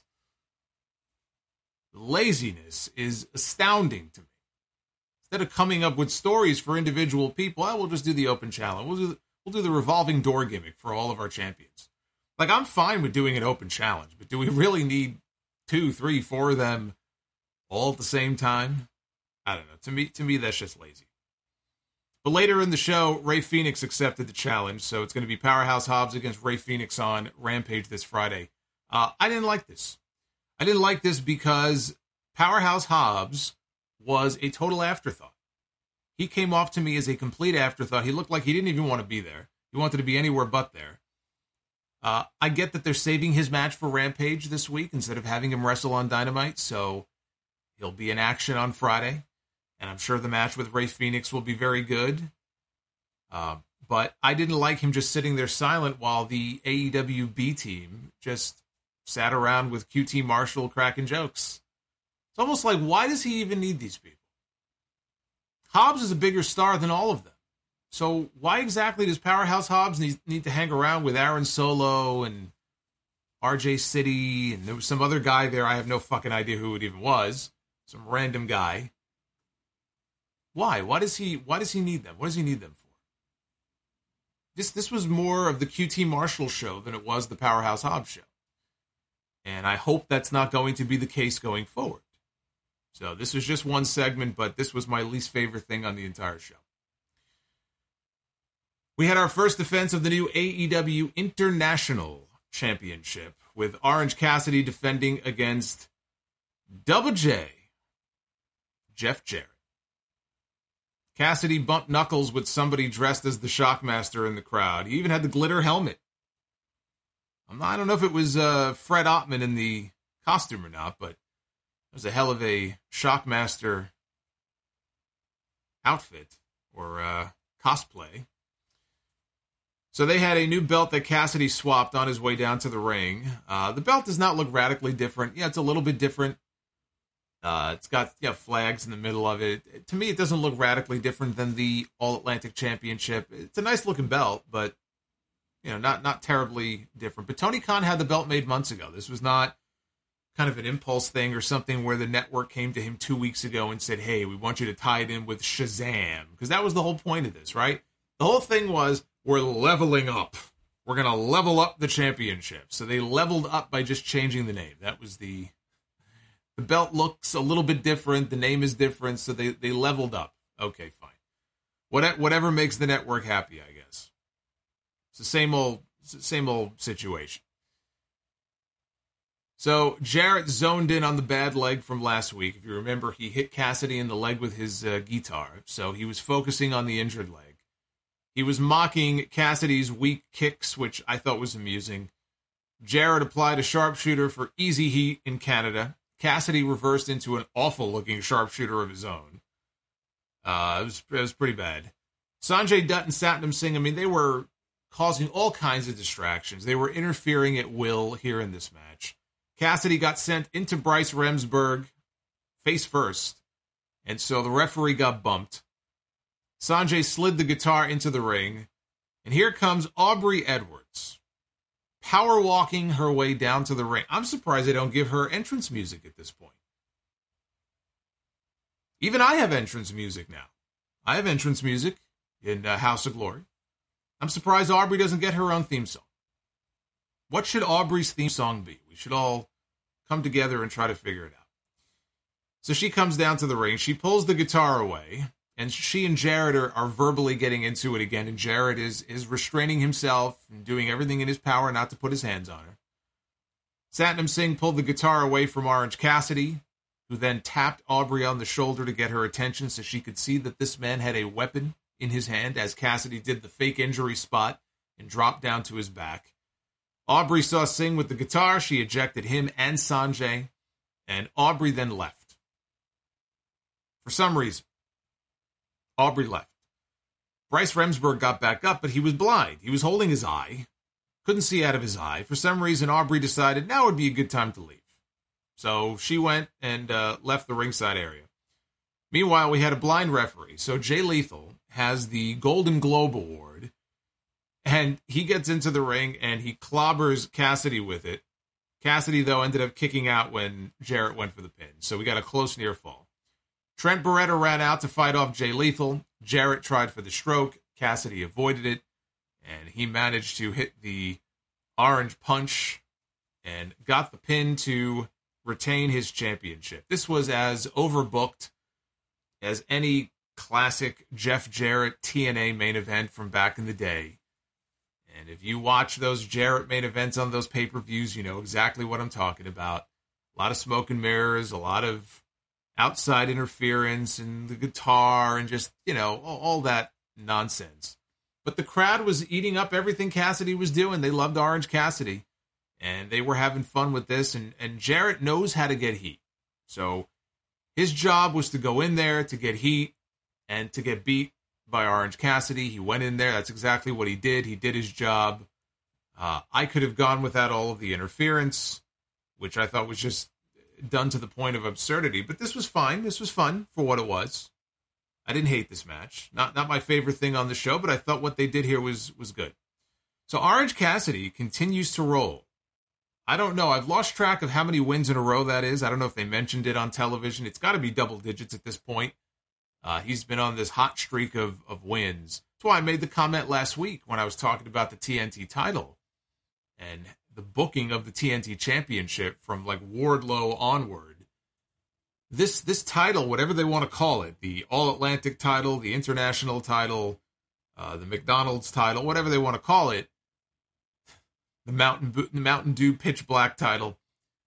The laziness is astounding to me. Instead of coming up with stories for individual people, I will just do the open challenge. We'll do the, we'll do the revolving door gimmick for all of our champions. Like, I'm fine with doing an open challenge, but do we really need two, three, four of them all at the same time? I don't know. To me, to me, that's just lazy. But later in the show, Rey Fenix accepted the challenge, so it's going to be Powerhouse Hobbs against Rey Fenix on Rampage this Friday. Uh, I didn't like this. I didn't like this because Powerhouse Hobbs was a total afterthought. He came off to me as a complete afterthought. He looked like he didn't even want to be there. He wanted to be anywhere but there. Uh, I get that they're saving his match for Rampage this week instead of having him wrestle on Dynamite, so he'll be in action on Friday. And I'm sure the match with Rey Fenix will be very good. Uh, but I didn't like him just sitting there silent while the A E W B team just sat around with Q T Marshall cracking jokes. It's almost like, why does he even need these people? Hobbs is a bigger star than all of them. So why exactly does Powerhouse Hobbs need, need to hang around with Aaron Solo and R J City? And there was some other guy there. I have no fucking idea who it even was. Some random guy. Why? Why does he, why does he need them? What does he need them for? This, this was more of the Q T Marshall show than it was the Powerhouse Hobbs show. And I hope that's not going to be the case going forward. So this was just one segment, but this was my least favorite thing on the entire show. We had our first defense of the new A E W International Championship with Orange Cassidy defending against Double J, Jeff Jarrett. Cassidy bumped knuckles with somebody dressed as the Shockmaster in the crowd. He even had the glitter helmet. I'm not, I don't know if it was uh, Fred Ottman in the costume or not, but it was a hell of a Shockmaster outfit or uh, cosplay. So they had a new belt that Cassidy swapped on his way down to the ring. Uh, the belt does not look radically different. Yeah, it's a little bit different. Uh, it's got yeah, flags in the middle of it. it. To me, it doesn't look radically different than the All-Atlantic Championship. It's a nice-looking belt, but you know, not not terribly different. But Tony Khan had the belt made months ago. This was not kind of an impulse thing or something where the network came to him two weeks ago and said, hey, we want you to tie it in with Shazam. Because that was the whole point of this, right? The whole thing was, we're leveling up. We're going to level up the championship. So they leveled up by just changing the name. That was the... The belt looks a little bit different. The name is different, so they, they leveled up. Okay, fine. What, whatever makes the network happy, I guess. It's the same old, same old situation. So Jarrett zoned in on the bad leg from last week. If you remember, he hit Cassidy in the leg with his uh, guitar, so he was focusing on the injured leg. He was mocking Cassidy's weak kicks, which I thought was amusing. Jarrett applied a sharpshooter for easy heat in Canada. Cassidy reversed into an awful-looking sharpshooter of his own. Uh, it was, it was pretty bad. Sanjay Dutt and Satnam Singh, I mean, they were causing all kinds of distractions. They were interfering at will here in this match. Cassidy got sent into Bryce Remsburg face first, and so the referee got bumped. Sanjay slid the guitar into the ring, and here comes Aubrey Edwards, power walking her way down to the ring. I'm surprised they don't give her entrance music at this point. Even I have entrance music now. I have entrance music in uh, House of Glory. I'm surprised Aubrey doesn't get her own theme song. What should Aubrey's theme song be? We should all come together and try to figure it out. So she comes down to the ring. She pulls the guitar away, and she and Jarrett are, are verbally getting into it again. And Jarrett is, is restraining himself and doing everything in his power not to put his hands on her. Satnam Singh pulled the guitar away from Orange Cassidy, who then tapped Aubrey on the shoulder to get her attention so she could see that this man had a weapon in his hand as Cassidy did the fake injury spot and dropped down to his back. Aubrey saw Singh with the guitar. She ejected him and Sanjay, and Aubrey then left. For some reason, Aubrey left. Bryce Remsburg got back up, but he was blind. He was holding his eye. Couldn't see out of his eye. For some reason, Aubrey decided now would be a good time to leave. So she went and uh, left the ringside area. Meanwhile, we had a blind referee. So Jay Lethal has the Golden Globe Award, and he gets into the ring and he clobbers Cassidy with it. Cassidy, though, ended up kicking out when Jarrett went for the pin. So we got a close near fall. Trent Beretta ran out to fight off Jay Lethal. Jarrett tried for the stroke. Cassidy avoided it, and he managed to hit the orange punch and got the pin to retain his championship. This was as overbooked as any classic Jeff Jarrett T N A main event from back in the day. And if you watch those Jarrett main events on those pay-per-views, you know exactly what I'm talking about. A lot of smoke and mirrors, a lot of outside interference and the guitar and just, you know, all, all that nonsense. But the crowd was eating up everything Cassidy was doing. They loved Orange Cassidy, and they were having fun with this, and, and Jarrett knows how to get heat. So his job was to go in there to get heat and to get beat by Orange Cassidy. He went in there. That's exactly what he did. He did his job. Uh, I could have gone without all of the interference, which I thought was just done to the point of absurdity, but this was fine. This was fun for what it was. I didn't hate this match. Not not my favorite thing on the show, but I thought what they did here was was good. So Orange Cassidy continues to roll. I don't know. I've lost track of how many wins in a row that is. I don't know if they mentioned it on television. It's got to be double digits at this point. Uh, he's been on this hot streak of, of wins. That's why I made the comment last week when I was talking about the T N T title and the booking of the T N T Championship from like Wardlow onward. This this title, whatever they want to call it, the All-Atlantic title, the International title, uh, the McDonald's title, whatever they want to call it, the Mountain, the Mountain Dew Pitch Black title,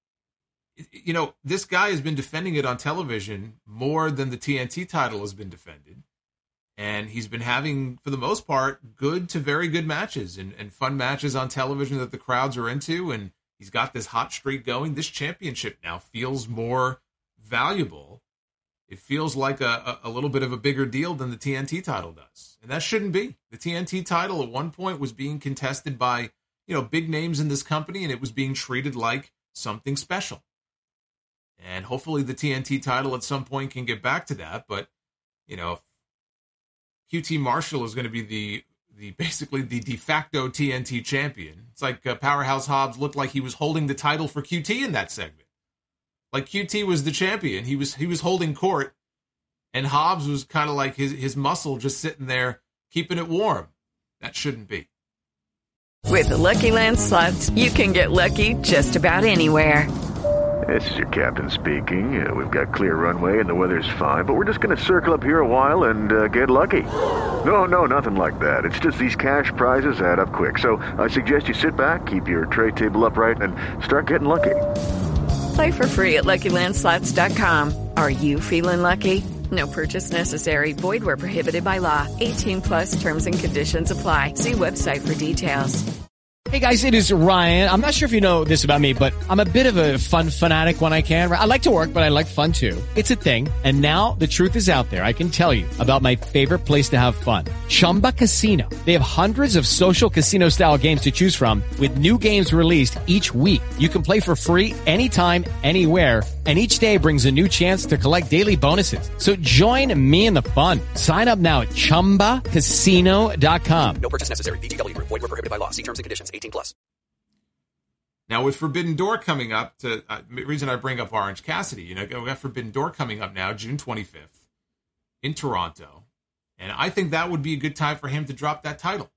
you know, this guy has been defending it on television more than the T N T title has been defended. And he's been having, for the most part, good to very good matches and, and fun matches on television that the crowds are into. And he's got this hot streak going. This championship now feels more valuable. It feels like a, a, a little bit of a bigger deal than the T N T title does. And that shouldn't be. The T N T title at one point was being contested by, you know, big names in this company, and it was being treated like something special. And hopefully the T N T title at some point can get back to that. But, you know, if Q T Marshall is going to be the the basically the de facto T N T champion. It's like uh, Powerhouse Hobbs looked like he was holding the title for Q T in that segment. Like Q T was the champion. He was he was holding court, and Hobbs was kind of like his, his muscle just sitting there keeping it warm. That shouldn't be. With the Lucky Land Slots, you can get lucky just about anywhere. This is your captain speaking. Uh, we've got clear runway and the weather's fine, but we're just going to circle up here a while and uh, get lucky. No, no, nothing like that. It's just these cash prizes add up quick. So I suggest you sit back, keep your tray table upright, and start getting lucky. Play for free at Lucky Land Slots dot com. Are you feeling lucky? No purchase necessary. Void where prohibited by law. eighteen plus terms and conditions apply. See website for details. Hey guys, it is Ryan. I'm not sure if you know this about me, but I'm a bit of a fun fanatic when I can. I like to work, but I like fun too. It's a thing. And now the truth is out there. I can tell you about my favorite place to have fun. Chumba Casino. They have hundreds of social casino style games to choose from with new games released each week. You can play for free anytime, anywhere. And each day brings a new chance to collect daily bonuses. So join me in the fun. Sign up now at chumba casino dot com. No purchase necessary. V G W. Void where prohibited by law. See terms and conditions. eighteen plus. Now with Forbidden Door coming up, to uh, reason I bring up Orange Cassidy, you know, we got Forbidden Door coming up now, June twenty-fifth in Toronto. And I think that would be a good time for him to drop that title.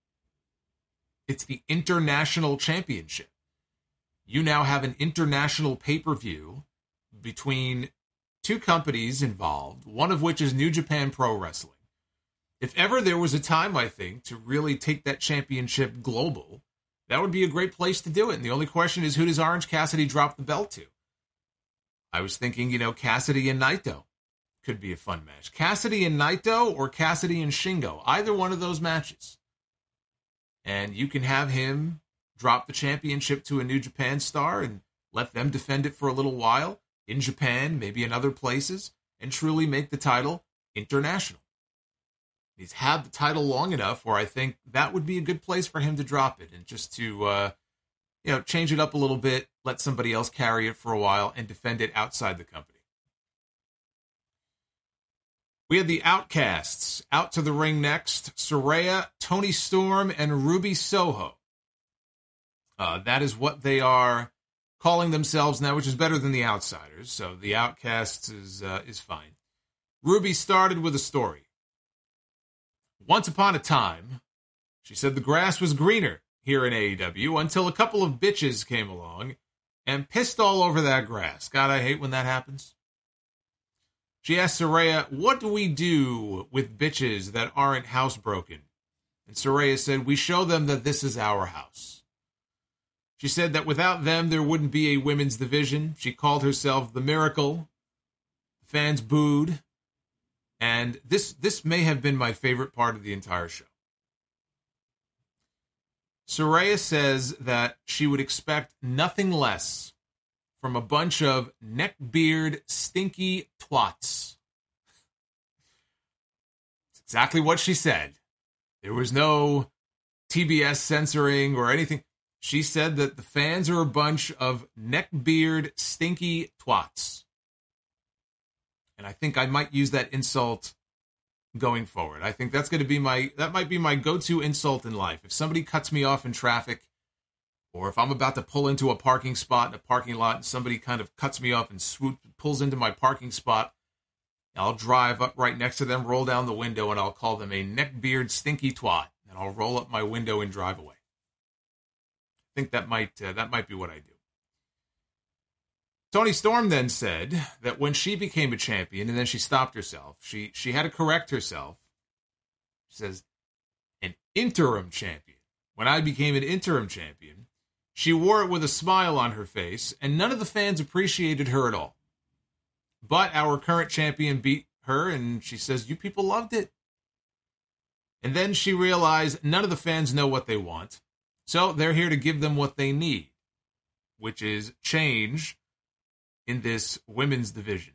It's the International Championship. You now have an international pay-per-view between two companies involved, one of which is New Japan Pro Wrestling. If ever there was a time, I think, to really take that championship global, that would be a great place to do it. And the only question is, who does Orange Cassidy drop the belt to? I was thinking, you know, Cassidy and Naito could be a fun match. Cassidy and Naito or Cassidy and Shingo, either one of those matches. And you can have him drop the championship to a New Japan star and let them defend it for a little while in Japan, maybe in other places, and truly make the title international. He's had the title long enough where I think that would be a good place for him to drop it and just to, uh, you know, change it up a little bit, let somebody else carry it for a while, and defend it outside the company. We had the Outcasts out to the ring next. Saraya, Toni Storm, and Ruby Soho. Uh, that is what they are calling themselves now, which is better than the Outsiders. So the Outcasts is uh, is fine. Ruby started with a story. Once upon a time, she said the grass was greener here in A E W until a couple of bitches came along and pissed all over that grass. God, I hate when that happens. She asked Saraya, what do we do with bitches that aren't housebroken? And Saraya said, we show them that this is our house. She said that without them, there wouldn't be a women's division. She called herself the Miracle. The fans booed. And this this may have been my favorite part of the entire show. Saraya says that she would expect nothing less from a bunch of neckbeard, stinky twats. It's exactly what she said. There was no T B S censoring or anything. She said that the fans are a bunch of neckbeard, stinky twats. And I think I might use that insult going forward. I think that's going to be my, that might be my go-to insult in life. If somebody cuts me off in traffic, or if I'm about to pull into a parking spot in a parking lot and somebody kind of cuts me off and swoop, pulls into my parking spot, I'll drive up right next to them, roll down the window, and I'll call them a neckbeard stinky twat. And I'll roll up my window and drive away. I think that might, uh, that might be what I do. Toni Storm then said that when she became a champion and then she stopped herself, she, she had to correct herself. She says, an interim champion. When I became an interim champion, she wore it with a smile on her face, and none of the fans appreciated her at all. But our current champion beat her, and she says, you people loved it. And then she realized none of the fans know what they want, so they're here to give them what they need, which is change in this women's division.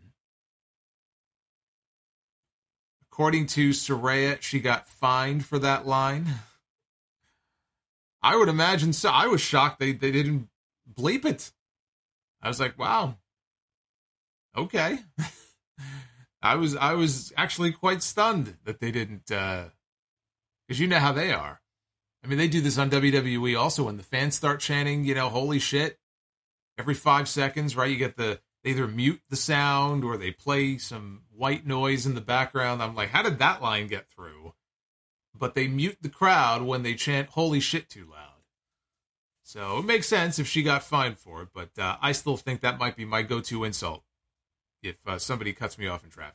According to Saraya, she got fined for that line. I would imagine so. I was shocked they, they didn't bleep it. I was like, wow. Okay. I was I was actually quite stunned that they didn't, because uh, you know how they are. I mean, they do this on W W E also when the fans start chanting, you know, holy shit. Every five seconds, right, you get the, they either mute the sound or they play some white noise in the background. I'm like, how did that line get through? But they mute the crowd when they chant holy shit too loud. So it makes sense if she got fined for it, but uh, I still think that might be my go-to insult if uh, somebody cuts me off in traffic.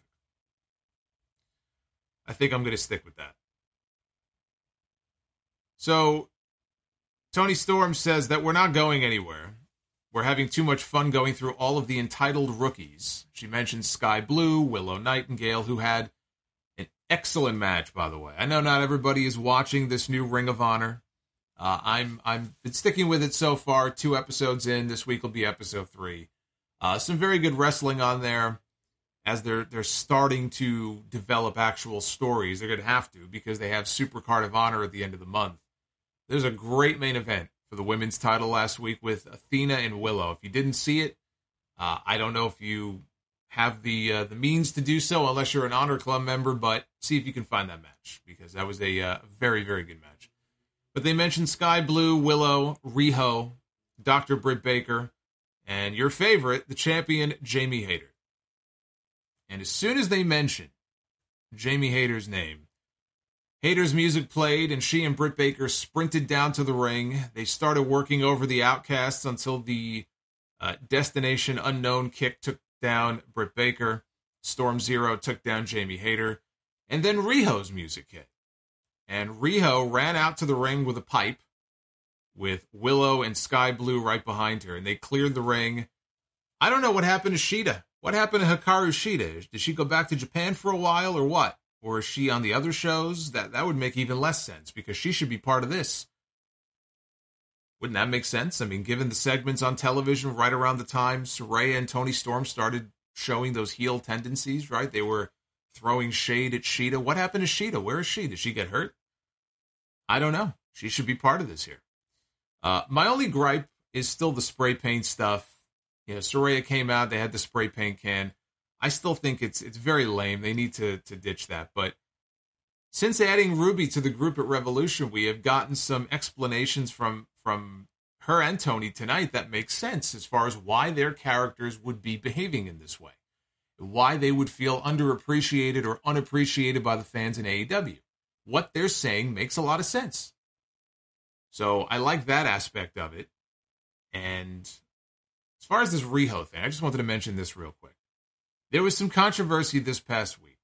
I think I'm going to stick with that. So Toni Storm says that we're not going anywhere. We're having too much fun going through all of the entitled rookies. She mentioned Sky Blue, Willow Nightingale, who had an excellent match, by the way. I know not everybody is watching this new Ring of Honor. Uh, I'm I'm been sticking with it so far. Two episodes in. This week will be episode three. Uh, some very good wrestling on there as they're they're starting to develop actual stories. They're going to have to because they have Supercard of Honor at the end of the month. There's a great main event for the women's title last week with Athena and Willow. If you didn't see it, uh, I don't know if you have the uh, the means to do so unless you're an Honor Club member, but see if you can find that match because that was a uh, very, very good match. But they mentioned Sky Blue, Willow, Riho, Doctor Britt Baker, and your favorite, the champion, Jamie Hayter. And as soon as they mentioned Jamie Hayter's name, Hayter's music played, and she and Britt Baker sprinted down to the ring. They started working over the Outcasts until the uh, Destination Unknown kick took down Britt Baker. Storm Zero took down Jamie Hayter. And then Riho's music hit. And Riho ran out to the ring with a pipe with Willow and Sky Blue right behind her. And they cleared the ring. I don't know what happened to Shida. What happened to Hikaru Shida? Did she go back to Japan for a while or what? Or is she on the other shows? That that would make even less sense because she should be part of this. Wouldn't that make sense? I mean, given the segments on television right around the time Saraya and Toni Storm started showing those heel tendencies, right? They were throwing shade at Shida. What happened to Shida? Where is she? Did she get hurt? I don't know. She should be part of this here. Uh, my only gripe is still the spray paint stuff. You know, Saraya came out, they had the spray paint can. I still think it's it's very lame. They need to to ditch that. But since adding Ruby to the group at Revolution, we have gotten some explanations from from her and Tony tonight that makes sense as far as why their characters would be behaving in this way. Why they would feel underappreciated or unappreciated by the fans in A E W. What they're saying makes a lot of sense. So I like that aspect of it. And as far as this Riho thing, I just wanted to mention this real quick. There was some controversy this past week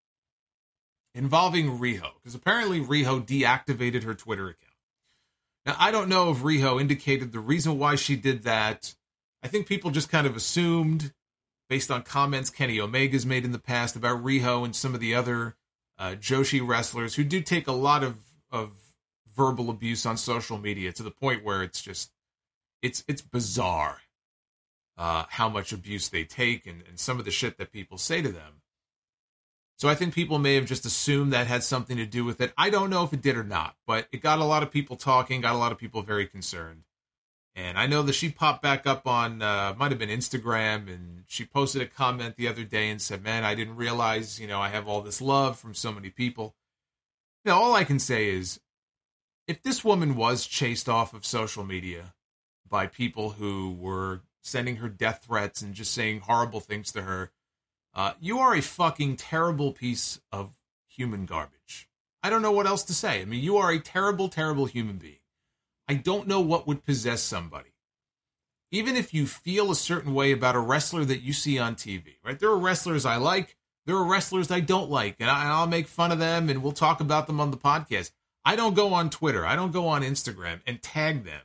involving Riho, because apparently Riho deactivated her Twitter account. Now, I don't know if Riho indicated the reason why she did that. I think people just kind of assumed, based on comments Kenny Omega's made in the past about Riho and some of the other uh, Joshi wrestlers who do take a lot of, of verbal abuse on social media to the point where it's just, it's it's bizarre. Uh, how much abuse they take and, and some of the shit that people say to them. So I think people may have just assumed that had something to do with it. I don't know if it did or not, but it got a lot of people talking, got a lot of people very concerned. And I know that she popped back up on, uh, might have been Instagram, and she posted a comment the other day and said, man, I didn't realize, you know, I have all this love from so many people. You know, all I can say is, if this woman was chased off of social media by people who were sending her death threats and just saying horrible things to her, uh, you are a fucking terrible piece of human garbage. I don't know what else to say. I mean, you are a terrible, terrible human being. I don't know what would possess somebody. Even if you feel a certain way about a wrestler that you see on T V, right? There are wrestlers I like. There are wrestlers I don't like, and I, I'll make fun of them, and we'll talk about them on the podcast. I don't go on Twitter. I don't go on Instagram and tag them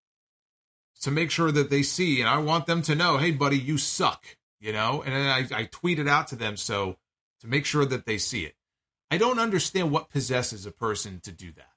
to make sure that they see, and I want them to know, hey, buddy, you suck, you know? And then I, I tweet it out to them so to make sure that they see it. I don't understand what possesses a person to do that.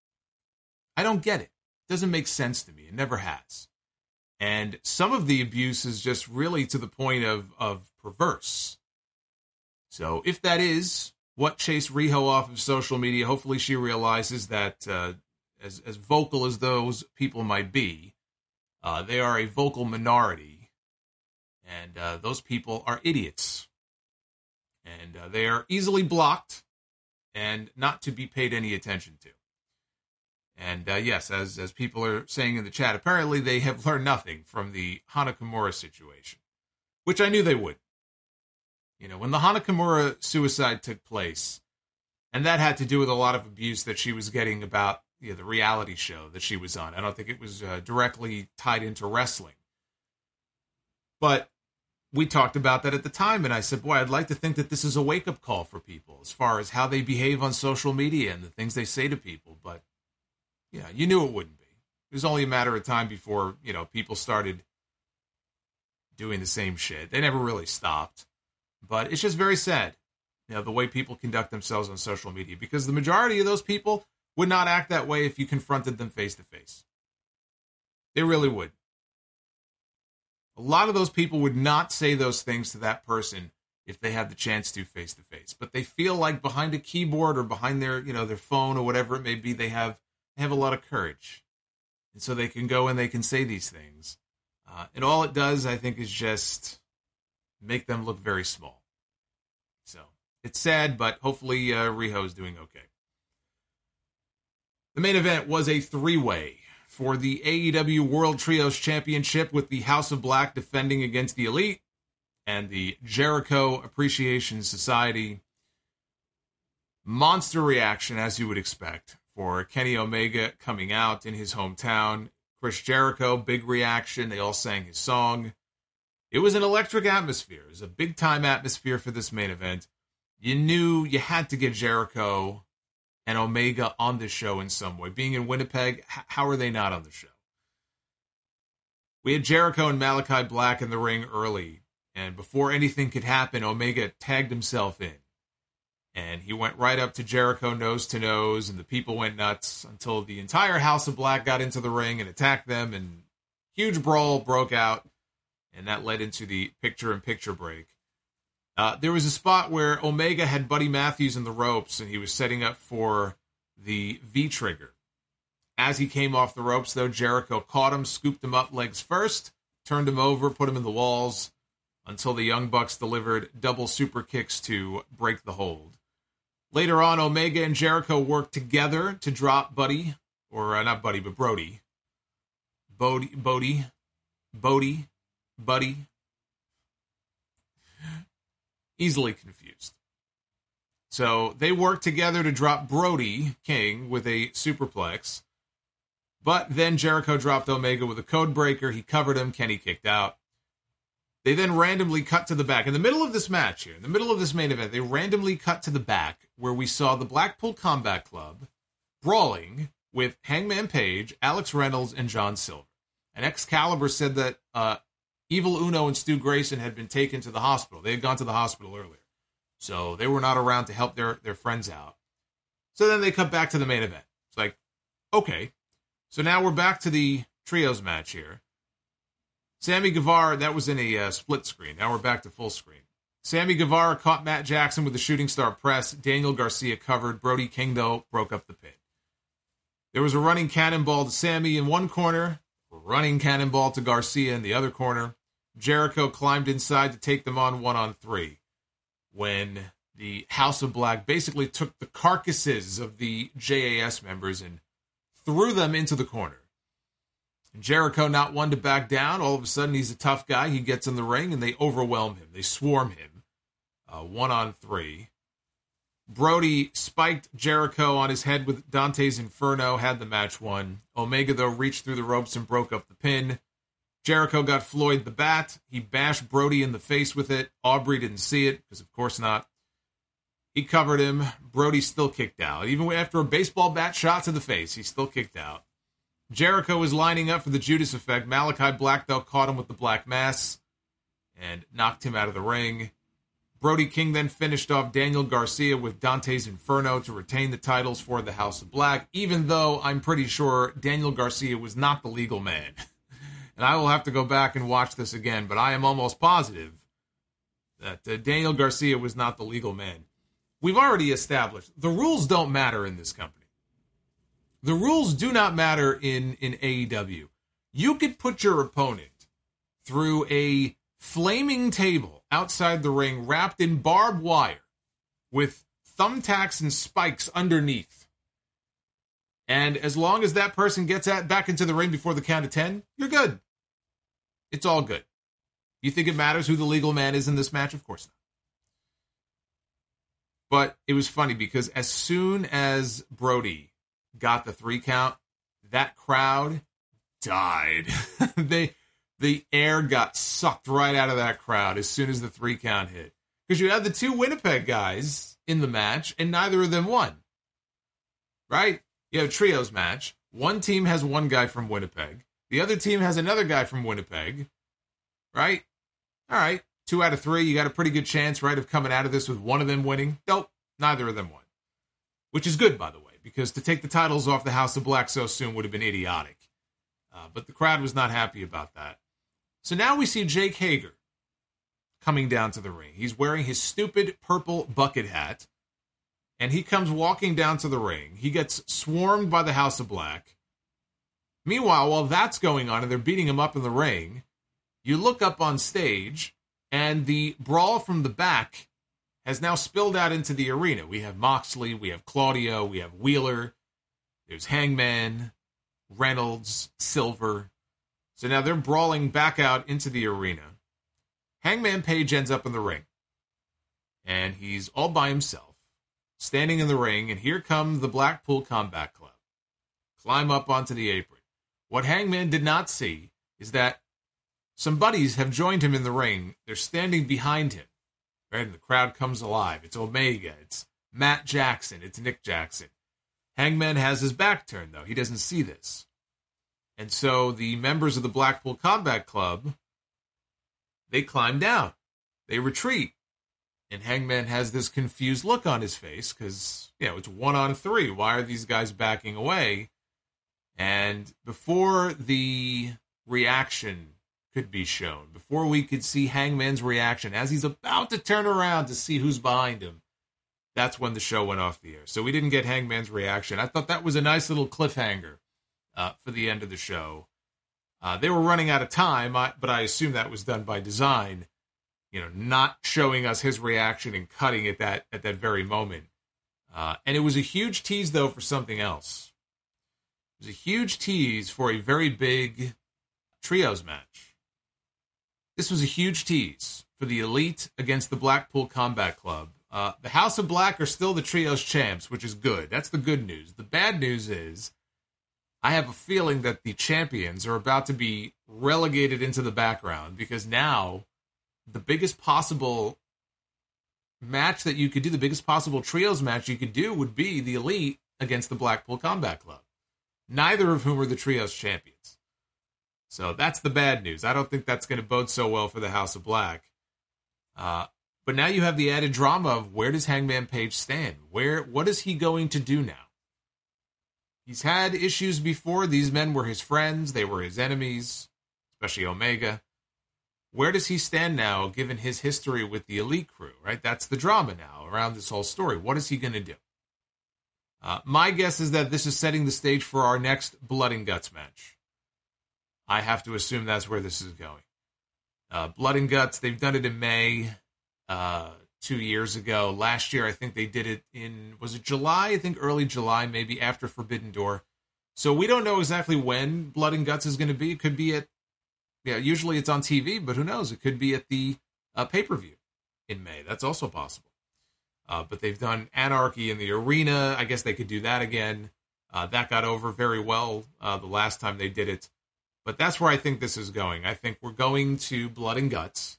I don't get it. It doesn't make sense to me. It never has. And some of the abuse is just really to the point of, of perverse. So if that is what chased Riho off of social media, hopefully she realizes that uh, as, as vocal as those people might be, Uh, they are a vocal minority, and uh, those people are idiots. And uh, they are easily blocked and not to be paid any attention to. And uh, yes, as as people are saying in the chat, apparently they have learned nothing from the Hana Kimura situation, which I knew they would. You know, when the Hana Kimura suicide took place, and that had to do with a lot of abuse that she was getting about Yeah, the reality show that she was on. I don't think it was uh, directly tied into wrestling. But we talked about that at the time, and I said, boy, I'd like to think that this is a wake-up call for people as far as how they behave on social media and the things they say to people. But, you know, you knew it wouldn't be. It was only a matter of time before, you know, people started doing the same shit. They never really stopped. But it's just very sad, you know, the way people conduct themselves on social media, because the majority of those people would not act that way if you confronted them face to face. They really would. A lot of those people would not say those things to that person if they had the chance to face to face. But they feel like behind a keyboard or behind their, you know, their phone or whatever it may be, they have they have a lot of courage. And so they can go and they can say these things. Uh, and all it does, I think, is just make them look very small. So it's sad, but hopefully uh, Riho is doing okay. The main event was a three-way for the A E W World Trios Championship, with the House of Black defending against the Elite and the Jericho Appreciation Society. Monster reaction, as you would expect, for Kenny Omega coming out in his hometown. Chris Jericho, big reaction. They all sang his song. It was an electric atmosphere. It was a big-time atmosphere for this main event. You knew you had to get Jericho and Omega on the show in some way. Being in Winnipeg, how are they not on the show? We had Jericho and Malachi Black in the ring early, and before anything could happen, Omega tagged himself in. And he went right up to Jericho nose to nose, and the people went nuts until the entire House of Black got into the ring and attacked them, and huge brawl broke out, and that led into the picture-in-picture break. Uh, there was a spot where Omega had Buddy Matthews in the ropes, and he was setting up for the V-trigger. As he came off the ropes, though, Jericho caught him, scooped him up legs first, turned him over, put him in the walls, until the Young Bucks delivered double super kicks to break the hold. Later on, Omega and Jericho worked together to drop Buddy, or uh, not Buddy, but Brody. Bodie, Bodie, Bodie, Buddy. Easily confused. So they worked together to drop Brody King with a superplex. But then Jericho dropped Omega with a code breaker. He covered him. Kenny kicked out. They then randomly cut to the back. In the middle of this match here, in the middle of this main event, they randomly cut to the back where we saw the Blackpool Combat Club brawling with Hangman Page, Alex Reynolds, and John Silver. And Excalibur said that uh, Evil Uno and Stu Grayson had been taken to the hospital. They had gone to the hospital earlier. So they were not around to help their, their friends out. So then they cut back to the main event. It's like, okay. So now we're back to the trios match here. Sammy Guevara, that was in a uh, split screen. Now we're back to full screen. Sammy Guevara caught Matt Jackson with the shooting star press. Daniel Garcia covered. Brody King, though, broke up the pin. There was a running cannonball to Sammy in one corner. Running cannonball to Garcia in the other corner. Jericho climbed inside to take them on one on three. When the House of Black basically took the carcasses of the J A S members and threw them into the corner. And Jericho, not one to back down. All of a sudden, he's a tough guy. He gets in the ring, and they overwhelm him. They swarm him. Uh, one on three. Brody spiked Jericho on his head with Dante's Inferno, had the match won. Omega, though, reached through the ropes and broke up the pin. Jericho got Floyd the Bat. He bashed Brody in the face with it. Aubrey didn't see it, because of course not. He covered him. Brody still kicked out. Even after a baseball bat shot to the face, he still kicked out. Jericho was lining up for the Judas effect. Malachi Black, though, caught him with the Black Mass and knocked him out of the ring. Brody King then finished off Daniel Garcia with Dante's Inferno to retain the titles for the House of Black, even though I'm pretty sure Daniel Garcia was not the legal man. And I will have to go back and watch this again, but I am almost positive that uh, Daniel Garcia was not the legal man. We've already established the rules don't matter in this company. The rules do not matter in, in A E W. You could put your opponent through a flaming table outside the ring wrapped in barbed wire with thumbtacks and spikes underneath. And as long as that person gets at, back into the ring before the count of ten, you're good. It's all good. You think it matters who the legal man is in this match? Of course not. But it was funny because as soon as Brody got the three count, that crowd died. they the air got sucked right out of that crowd as soon as the three count hit. Because you had the two Winnipeg guys in the match, and neither of them won. Right? You have a trios match. One team has one guy from Winnipeg. The other team has another guy from Winnipeg. Right? All right. Two out of three. You got a pretty good chance, right, of coming out of this with one of them winning. Nope. Neither of them won. Which is good, by the way, because to take the titles off the House of Black so soon would have been idiotic. Uh, but the crowd was not happy about that. So now we see Jake Hager coming down to the ring. He's wearing his stupid purple bucket hat. And he comes walking down to the ring. He gets swarmed by the House of Black. Meanwhile, while that's going on and they're beating him up in the ring, you look up on stage, and the brawl from the back has now spilled out into the arena. We have Moxley, we have Claudio, we have Wheeler, there's Hangman, Reynolds, Silver. So now they're brawling back out into the arena. Hangman Page ends up in the ring, and he's all by himself, standing in the ring, and here come the Blackpool Combat Club. Climb up onto the apron. What Hangman did not see is that some buddies have joined him in the ring. They're standing behind him, right? And the crowd comes alive. It's Omega. It's Matt Jackson. It's Nick Jackson. Hangman has his back turned, though. He doesn't see this. And so the members of the Blackpool Combat Club, they climb down. They retreat. And Hangman has this confused look on his face because, you know, it's one on three. Why are these guys backing away? And before the reaction could be shown, before we could see Hangman's reaction as he's about to turn around to see who's behind him, that's when the show went off the air. So we didn't get Hangman's reaction. I thought that was a nice little cliffhanger uh, for the end of the show. Uh, they were running out of time, I, but I assume that was done by design. You know, not showing us his reaction and cutting at that at that very moment. Uh, and it was a huge tease, though, for something else. It was a huge tease for a very big trios match. This was a huge tease for the Elite against the Blackpool Combat Club. Uh, the House of Black are still the trios champs, which is good. That's the good news. The bad news is I have a feeling that the champions are about to be relegated into the background because now the biggest possible match that you could do, the biggest possible trios match you could do would be the Elite against the Blackpool Combat Club, neither of whom are the trios champions. So that's the bad news. I don't think that's going to bode so well for the House of Black. Uh, but now you have the added drama of where does Hangman Page stand? Where, what is he going to do now? He's had issues before. These men were his friends. They were his enemies, especially Omega. Where does he stand now, given his history with the Elite crew, right? That's the drama now around this whole story. What is he going to do? Uh, my guess is that this is setting the stage for our next Blood and Guts match. I have to assume that's where this is going. Uh, Blood and Guts, they've done it in May uh, two years ago. Last year, I think they did it in, was it July? I think early July, maybe after Forbidden Door. So we don't know exactly when Blood and Guts is going to be. It could be at Yeah, usually it's on T V, but who knows? It could be at the uh, pay-per-view in May. That's also possible. Uh, but they've done Anarchy in the Arena. I guess they could do that again. Uh, that got over very well uh, the last time they did it. But that's where I think this is going. I think we're going to Blood and Guts.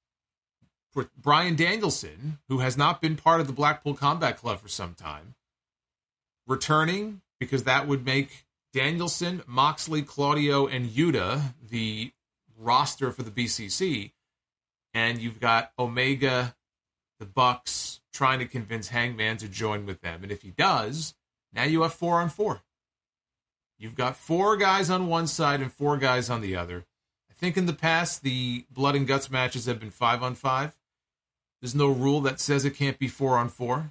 Bryan Danielson, who has not been part of the Blackpool Combat Club for some time, returning because that would make Danielson, Moxley, Claudio, and Yuta the roster for the B C C, and you've got Omega, the Bucks, trying to convince Hangman to join with them. And if he does, now you have four on four. You've got four guys on one side and four guys on the other. I think in the past, the Blood and Guts matches have been five on five. There's no rule that says it can't be four on four.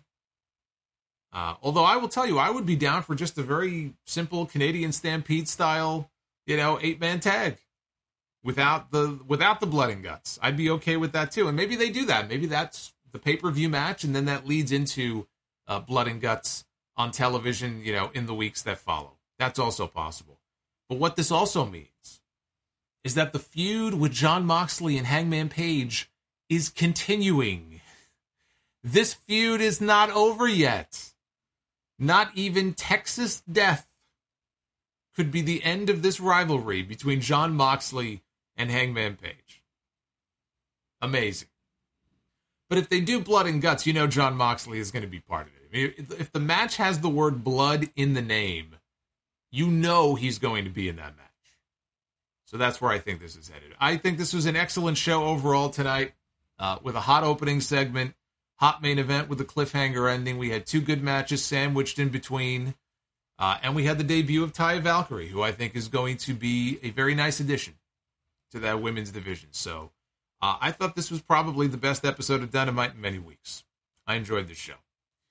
Uh, although I will tell you, I would be down for just a very simple Canadian Stampede style, you know, eight-man tag. Without the without the Blood and Guts. I'd be okay with that too. And maybe they do that. Maybe that's the pay-per-view match, and then that leads into uh, Blood and Guts on television, you know, in the weeks that follow. That's also possible. But what this also means is that the feud with Jon Moxley and Hangman Page is continuing. This feud is not over yet. Not even Texas Death could be the end of this rivalry between Jon Moxley and Hangman Page. Amazing. But if they do Blood and Guts, you know Jon Moxley is going to be part of it. I mean, if the match has the word blood in the name, you know he's going to be in that match. So that's where I think this is headed. I think this was an excellent show overall tonight, uh, with a hot opening segment, hot main event with a cliffhanger ending. We had two good matches sandwiched in between. Uh, and we had the debut of Taya Valkyrie, who I think is going to be a very nice addition to that women's division. So uh, I thought this was probably the best episode of Dynamite in many weeks. I enjoyed this show.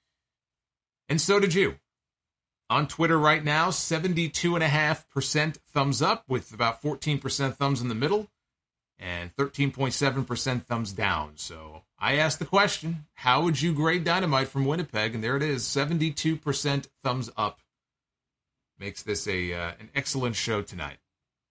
And so did you. On Twitter right now, seventy-two point five percent thumbs up, with about fourteen percent thumbs in the middle and thirteen point seven percent thumbs down. So I asked the question, how would you grade Dynamite from Winnipeg? And there it is, seventy-two percent thumbs up. Makes this a uh, an excellent show tonight.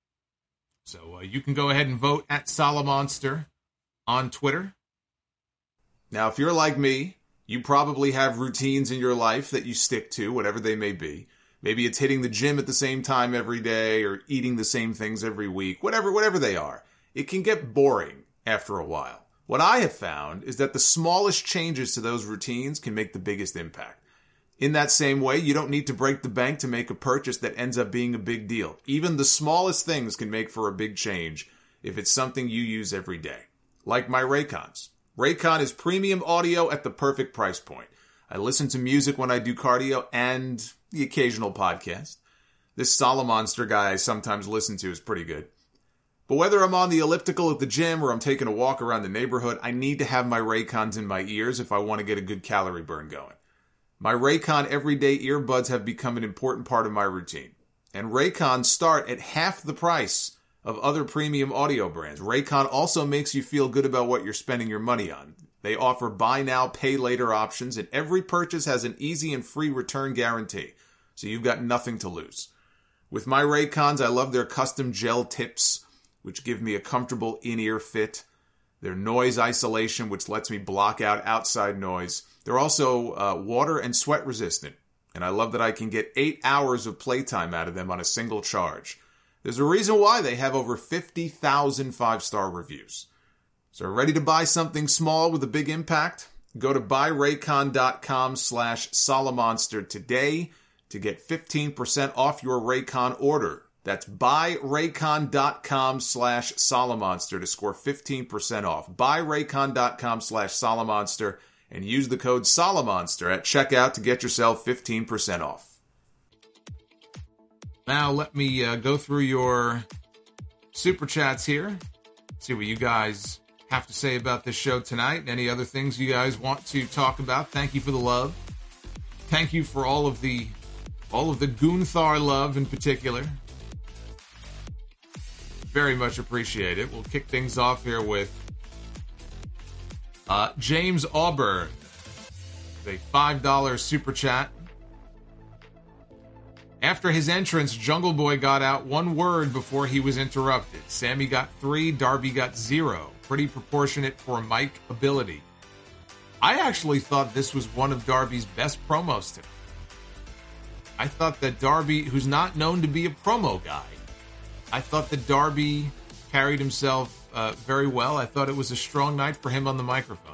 So uh, you can go ahead and vote at Solomonster on Twitter. Now, if you're like me, you probably have routines in your life that you stick to, whatever they may be. Maybe it's hitting the gym at the same time every day or eating the same things every week, whatever whatever they are. it can get boring after a while. What I have found is that the smallest changes to those routines can make the biggest impact. In that same way, you don't need to break the bank to make a purchase that ends up being a big deal. Even the smallest things can make for a big change if it's something you use every day. Like my Raycons. Raycon is premium audio at the perfect price point. I listen to music when I do cardio and the occasional podcast. This Solomonster guy I sometimes listen to is pretty good. But whether I'm on the elliptical at the gym or I'm taking a walk around the neighborhood, I need to have my Raycons in my ears if I want to get a good calorie burn going. My Raycon everyday earbuds have become an important part of my routine. And Raycons start at half the price of other premium audio brands. Raycon also makes you feel good about what you're spending your money on. They offer buy now, pay later options, and every purchase has an easy and free return guarantee. So you've got nothing to lose. With my Raycons, I love their custom gel tips, which give me a comfortable in-ear fit. Their noise isolation, which lets me block out outside noise. They're also uh, water and sweat resistant. And I love that I can get eight hours of playtime out of them on a single charge. There's a reason why they have over fifty thousand five-star reviews. So ready to buy something small with a big impact? Go to buyraycon.com slash Solomonster today to get fifteen percent off your Raycon order. That's buyraycon.com slash Solomonster to score fifteen percent off. Buyraycon.com slash Solomonster and use the code Solomonster at checkout to get yourself fifteen percent off. Now let me uh, go through your super chats here. See what you guys have to say about this show tonight and any other things you guys want to talk about. Thank you for the love. Thank you for all of the all of the Gunther love in particular. Very much appreciate it. We'll kick things off here with uh, James Auburn, a five dollars super chat. After his entrance, Jungle Boy got out one word before he was interrupted. Sammy got three, Darby got zero. Pretty proportionate for mic ability. I actually thought this was one of Darby's best promos today. I thought that Darby, who's not known to be a promo guy, I thought that Darby carried himself uh, very well. I thought it was a strong night for him on the microphone.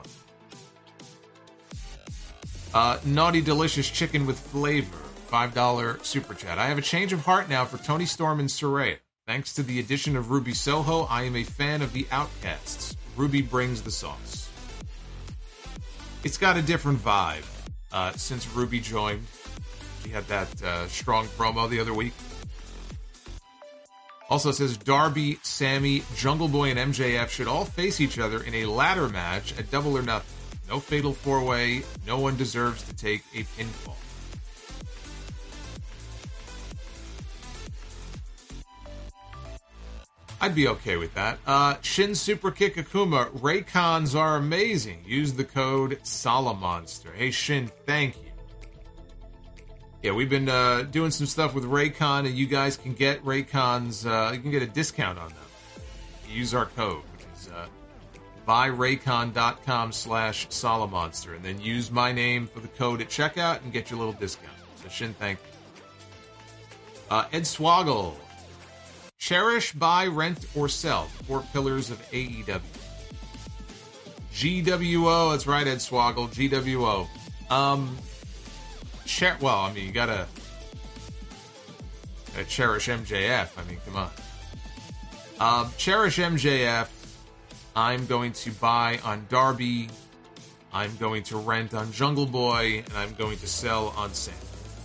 Uh, Naughty Delicious Chicken with Flavor, five dollars super chat. I have a change of heart now for Tony Storm and Saraya. Thanks to the addition of Ruby Soho, I am a fan of the Outcasts. Ruby brings the sauce. It's got a different vibe uh, since Ruby joined. She had that uh, strong promo the other week. Also says Darby, Sammy, Jungle Boy, and M J F should all face each other in a ladder match at Double or Nothing. No fatal four-way. No one deserves to take a pinfall. I'd be okay with that. Uh, Shin Super Kick Akuma, Raycons are amazing. Use the code Solomonster. Hey, Shin, thank you. Yeah, we've been uh, doing some stuff with Raycon, and you guys can get Raycons, uh, you can get a discount on them. Use our code, which is uh, buyraycon.com slash Solomonster, and then use my name for the code at checkout and get your little discount. So, Shin, thank you. Uh, Ed Swoggle. Cherish, buy, rent, or sell. Four pillars of A E W. G W O, that's right, Ed Swoggle. G W O. Um, cher- well, I mean, you gotta, gotta cherish M J F. I mean, come on. Um, cherish M J F. I'm going to buy on Darby. I'm going to rent on Jungle Boy. And I'm going to sell on Sam.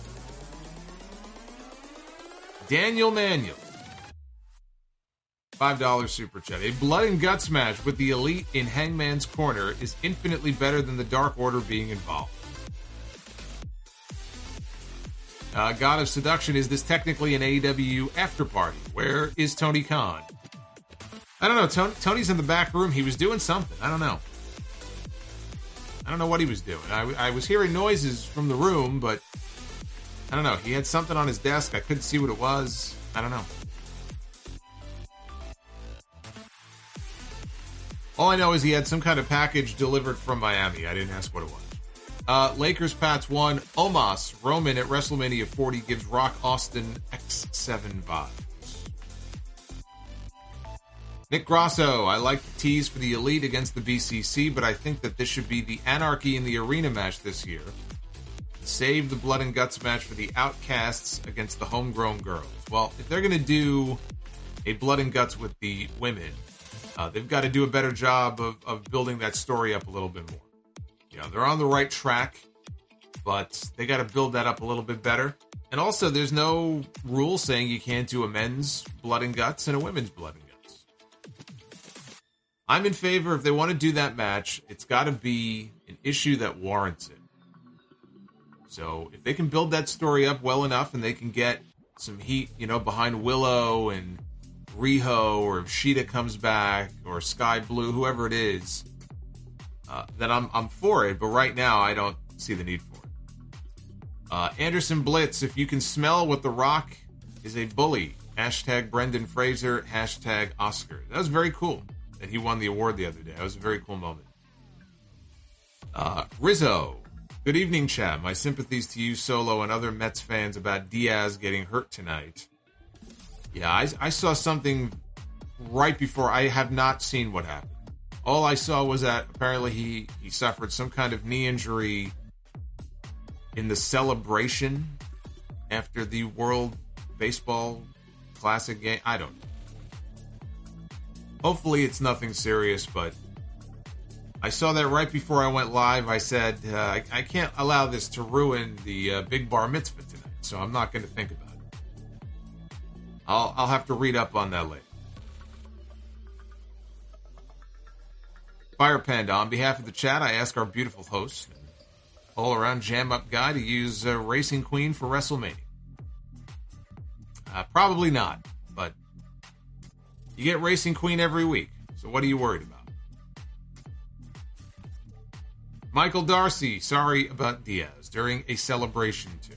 Daniel Manuel. five dollars super chat. A blood and guts match with the Elite in Hangman's Corner is infinitely better than the Dark Order being involved. Uh, God of Seduction, is this technically an A E W after party? Where is Tony Khan? I don't know. Tony, Tony's in the back room. He was doing something. I don't know. I don't know what he was doing. I, I was hearing noises from the room, but I don't know. He had something on his desk. I couldn't see what it was. I don't know. All I know is he had some kind of package delivered from Miami. I didn't ask what it was. Uh, Lakers Pats won. Omos Roman at WrestleMania forty gives Rock Austin X seven vibes. Nick Grosso, I like the tease for the Elite against the B C C, but I think that this should be the Anarchy in the Arena match this year. Save the Blood and Guts match for the Outcasts against the Homegrown Girls. Well, if they're going to do a Blood and Guts with the women, uh, they've got to do a better job of, of building that story up a little bit more. You know, they're on the right track, but they got to build that up a little bit better. And also, there's no rule saying you can't do a men's Blood and Guts and a women's Blood and Guts. I'm in favor, if they want to do that match, it's got to be an issue that warrants it. So if they can build that story up well enough and they can get some heat, you know, behind Willow and Riho, or if Shida comes back, or Sky Blue, whoever it is, uh, then I'm I'm for it. But right now, I don't see the need for it. Uh, Anderson Blitz, if you can smell what The Rock is a bully. Hashtag Brendan Fraser, hashtag Oscar. That was very cool that he won the award the other day. That was a very cool moment. Uh, Rizzo. Good evening, Chad. My sympathies to you, Solo, and other Mets fans about Diaz getting hurt tonight. Yeah, I, I saw something right before. I have not seen what happened. All I saw was that apparently he, he suffered some kind of knee injury in the celebration after the World Baseball Classic game. I don't know. Hopefully it's nothing serious, but I saw that right before I went live. I said, uh, I, I can't allow this to ruin the uh, big bar mitzvah tonight, so I'm not going to think about it. I'll, I'll have to read up on that later. Fire Panda, on behalf of the chat, I ask our beautiful host, all-around jam-up guy, to use uh, Racing Queen for WrestleMania. Uh, probably not, but you get Racing Queen every week, so what are you worried about? Michael Darcy, sorry about Diaz, during a celebration too.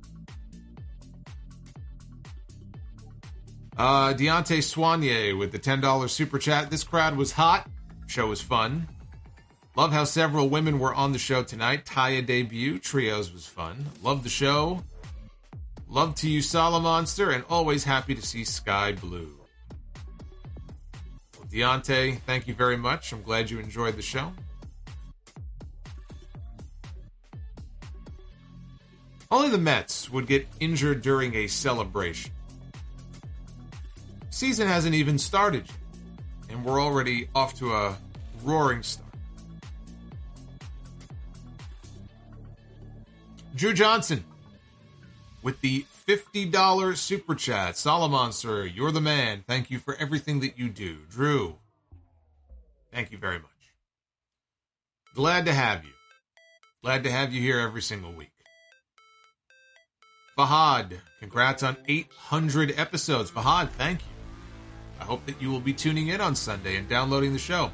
Uh, Deontay Soignier with the ten dollars super chat. This crowd was hot. Show was fun. Love how several women were on the show tonight. Taya debut. Trios was fun. Love the show. Love to you, Solomonster, and always happy to see Sky Blue. Well, Deontay, thank you very much. I'm glad you enjoyed the show. Only the Mets would get injured during a celebration. Season hasn't even started yet, and we're already off to a roaring start. Drew Johnson with the fifty dollars super chat. Solomon, sir, you're the man. Thank you for everything that you do. Drew, thank you very much. Glad to have you. Glad to have you here every single week. Fahad, congrats on eight hundred episodes. Fahad, thank you. I hope that you will be tuning in on Sunday and downloading the show.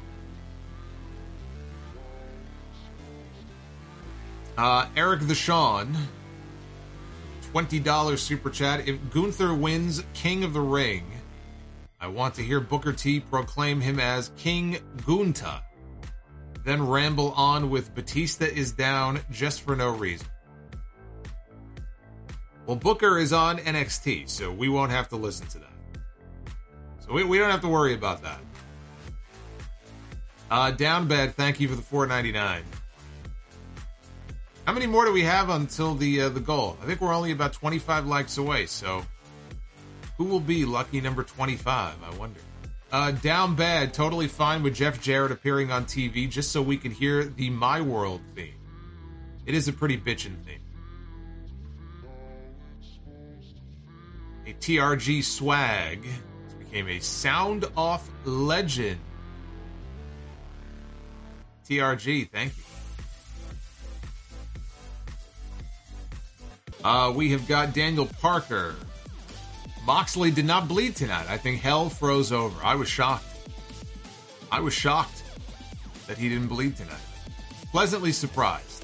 Uh, Eric the Sean, twenty dollars super chat. If Gunther wins King of the Ring, I want to hear Booker T proclaim him as King Gunta, then ramble on with Batista is down just for no reason. Well, Booker is on N X T, so we won't have to listen to that. So we, we don't have to worry about that. Uh, Downbed, thank you for the four ninety-nine. How many more do we have until the uh, the goal? I think we're only about twenty-five likes away, so who will be lucky number twenty-five, I wonder. Uh, Down Bad, totally fine with Jeff Jarrett appearing on T V just so we could hear the My World theme. It is a pretty bitchin' theme. A T R G swag became a Sound Off legend. T R G, thank you. Uh, we have got Daniel Parker. Moxley did not bleed tonight. I think hell froze over. I was shocked. I was shocked that he didn't bleed tonight. Pleasantly surprised.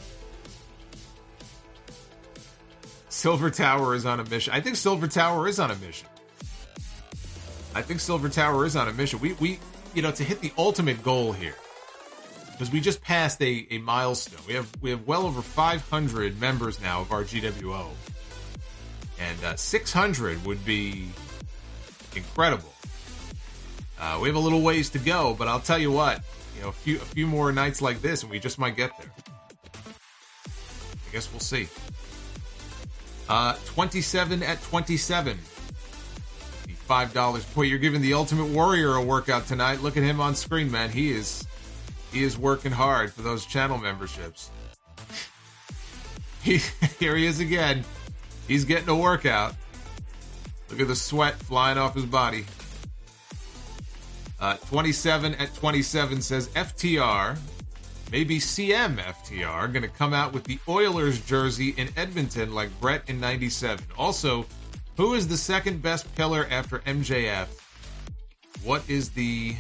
Silver Tower is on a mission. I think Silver Tower is on a mission. I think Silver Tower is on a mission. We, we, you know, to hit the ultimate goal here, because we just passed a, a milestone. We have we have well over five hundred members now of our G W O. And uh, six hundred would be incredible. Uh, we have a little ways to go, but I'll tell you what, you know, a few a few more nights like this, and we just might get there. I guess we'll see. Uh, twenty-seven at twenty-seven. The five dollars. Boy, you're giving the Ultimate Warrior a workout tonight. Look at him on screen, man. He is he is working hard for those channel memberships. He, here he is again. He's getting a workout. Look at the sweat flying off his body. Uh, twenty-seven at twenty-seven says F T R, maybe C M F T R, going to come out with the Oilers jersey in Edmonton like Brett in ninety-seven. Also, who is the second best pillar after M J F? What is the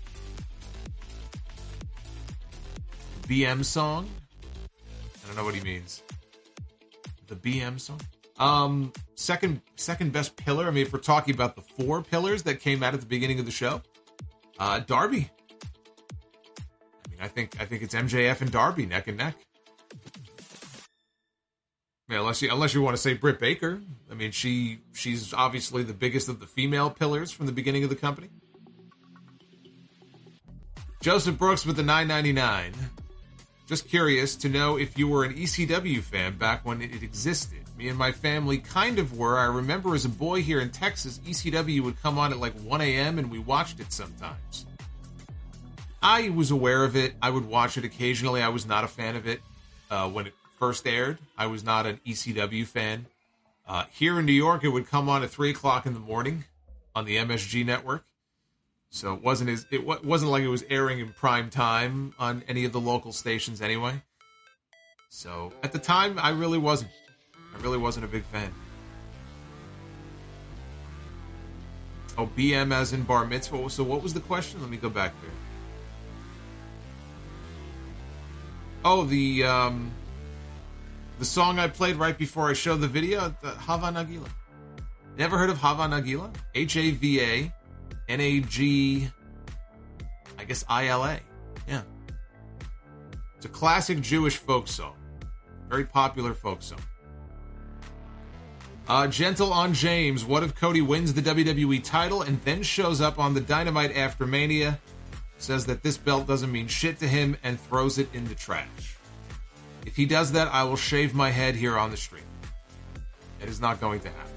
B M song? I don't know what he means. The B M song? Um, second second best pillar. I mean, if we're talking about the four pillars that came out at the beginning of the show, uh, Darby. I mean, I think I think it's M J F and Darby neck and neck. I mean, unless you unless you want to say Britt Baker. I mean, she she's obviously the biggest of the female pillars from the beginning of the company. Joseph Brooks with the nine ninety-nine. Just curious to know if you were an E C W fan back when it existed. Me and my family kind of were. I remember as a boy here in Texas, E C W would come on at like one a.m. and we watched it sometimes. I was aware of it. I would watch it occasionally. I was not a fan of it uh, when it first aired. I was not an E C W fan. Uh, here in New York, it would come on at three o'clock in the morning on the M S G network. So it wasn't as it wasn't like it was airing in prime time on any of the local stations anyway. So at the time, I really wasn't. I really wasn't a big fan. Oh, B M as in bar mitzvah. So what was the question? Let me go back there. Oh, the um, the song I played right before I showed the video, the Hava Nagila. Never heard of Hava Nagila? H A V A N A G, I guess I L A. Yeah. It's a classic Jewish folk song. Very popular folk song. Uh, Gentle on James. What if Cody wins the W W E title and then shows up on the Dynamite after Mania, says that this belt doesn't mean shit to him, and throws it in the trash? If he does that, I will shave my head here on the stream. It is not going to happen.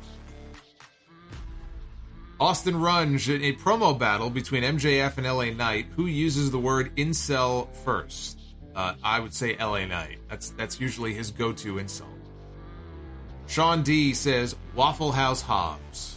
Austin Runge, a promo battle between M J F and L A Knight. Who uses the word incel first? Uh, I would say L A Knight. That's that's usually his go-to insult. Sean D says Waffle House Hobbs.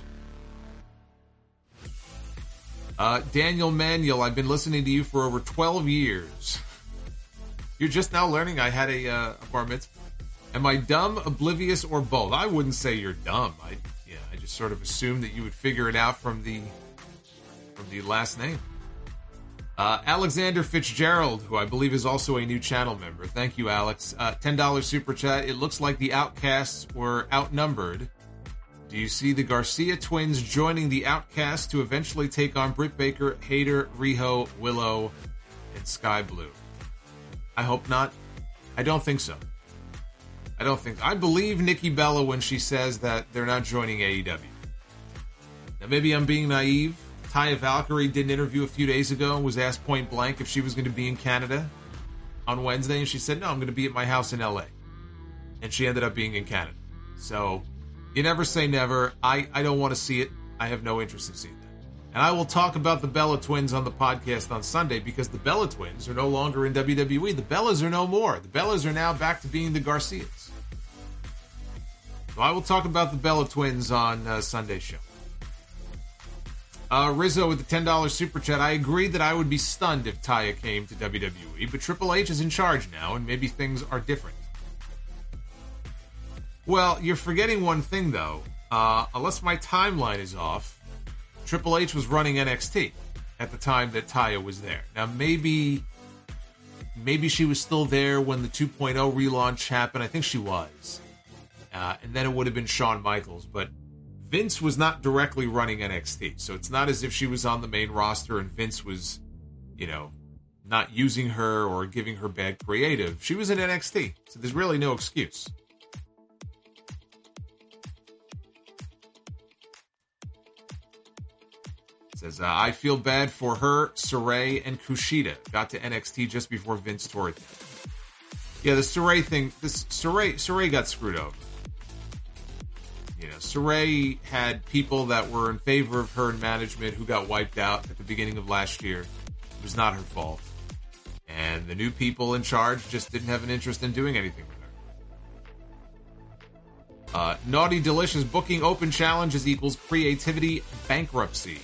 Uh, Daniel Manuel, I've been listening to you for over twelve years. You're just now learning I had a, uh, a bar mitzvah. Am I dumb, oblivious, or both? I wouldn't say you're dumb. I yeah, I just sort of assumed that you would figure it out from the from the last name. Uh, Alexander Fitzgerald, who I believe is also a new channel member. Thank you, Alex. Uh, ten dollars super chat. It looks like the Outcasts were outnumbered. Do you see the Garcia twins joining the Outcasts to eventually take on Britt Baker, Hayter, Riho, Willow, and Sky Blue? I hope not. I don't think so. I don't think... I believe Nikki Bella when she says that they're not joining A E W. Now, maybe I'm being naive. Taya Valkyrie did an interview a few days ago and was asked point blank if she was going to be in Canada on Wednesday, and she said, no, I'm going to be at my house in L A. And she ended up being in Canada. So, you never say never. I, I don't want to see it. I have no interest in seeing that. And I will talk about the Bella Twins on the podcast on Sunday, because the Bella Twins are no longer in W W E. The Bellas are no more. The Bellas are now back to being the Garcias. So I will talk about the Bella Twins on uh, Sunday's show. Uh, Rizzo with the ten dollars super chat. I agree that I would be stunned if Taya came to W W E, but Triple H is in charge now, and maybe things are different. Well, you're forgetting one thing, though. Uh, unless my timeline is off, Triple H was running N X T at the time that Taya was there. Now, maybe maybe she was still there when the two point oh relaunch happened. I think she was. Uh, and then it would have been Shawn Michaels, but Vince was not directly running N X T, so it's not as if she was on the main roster and Vince was, you know, not using her or giving her bad creative. She was in N X T, so there's really no excuse. It says, uh, I feel bad for her, Saray, and Kushida. Got to N X T just before Vince tore it down. Yeah, the Saray thing, this Saray, Saray got screwed over. You know, Saray had people that were in favor of her in management who got wiped out at the beginning of last year. It was not her fault. And the new people in charge just didn't have an interest in doing anything with her. Uh, Naughty Delicious booking open challenges equals creativity bankruptcy.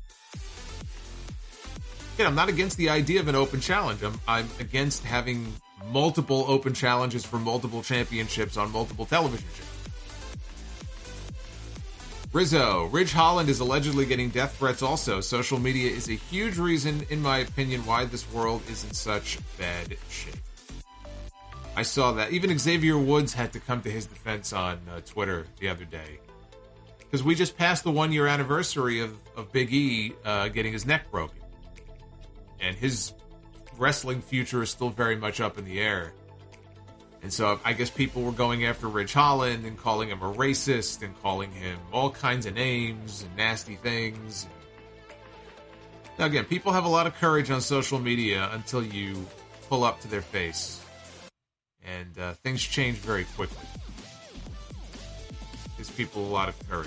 Again, I'm not against the idea of an open challenge. I'm, I'm against having multiple open challenges for multiple championships on multiple television shows. Rizzo, Ridge Holland is allegedly getting death threats also. Social media is a huge reason, in my opinion, why this world is in such bad shape. I saw that. Even Xavier Woods had to come to his defense on uh, Twitter the other day. Because we just passed the one-year anniversary of, of Big E uh, getting his neck broken. And his wrestling future is still very much up in the air. And so I guess people were going after Ridge Holland and calling him a racist and calling him all kinds of names and nasty things. Now again, people have a lot of courage on social media until you pull up to their face. And uh, things change very quickly. Gives people a lot of courage.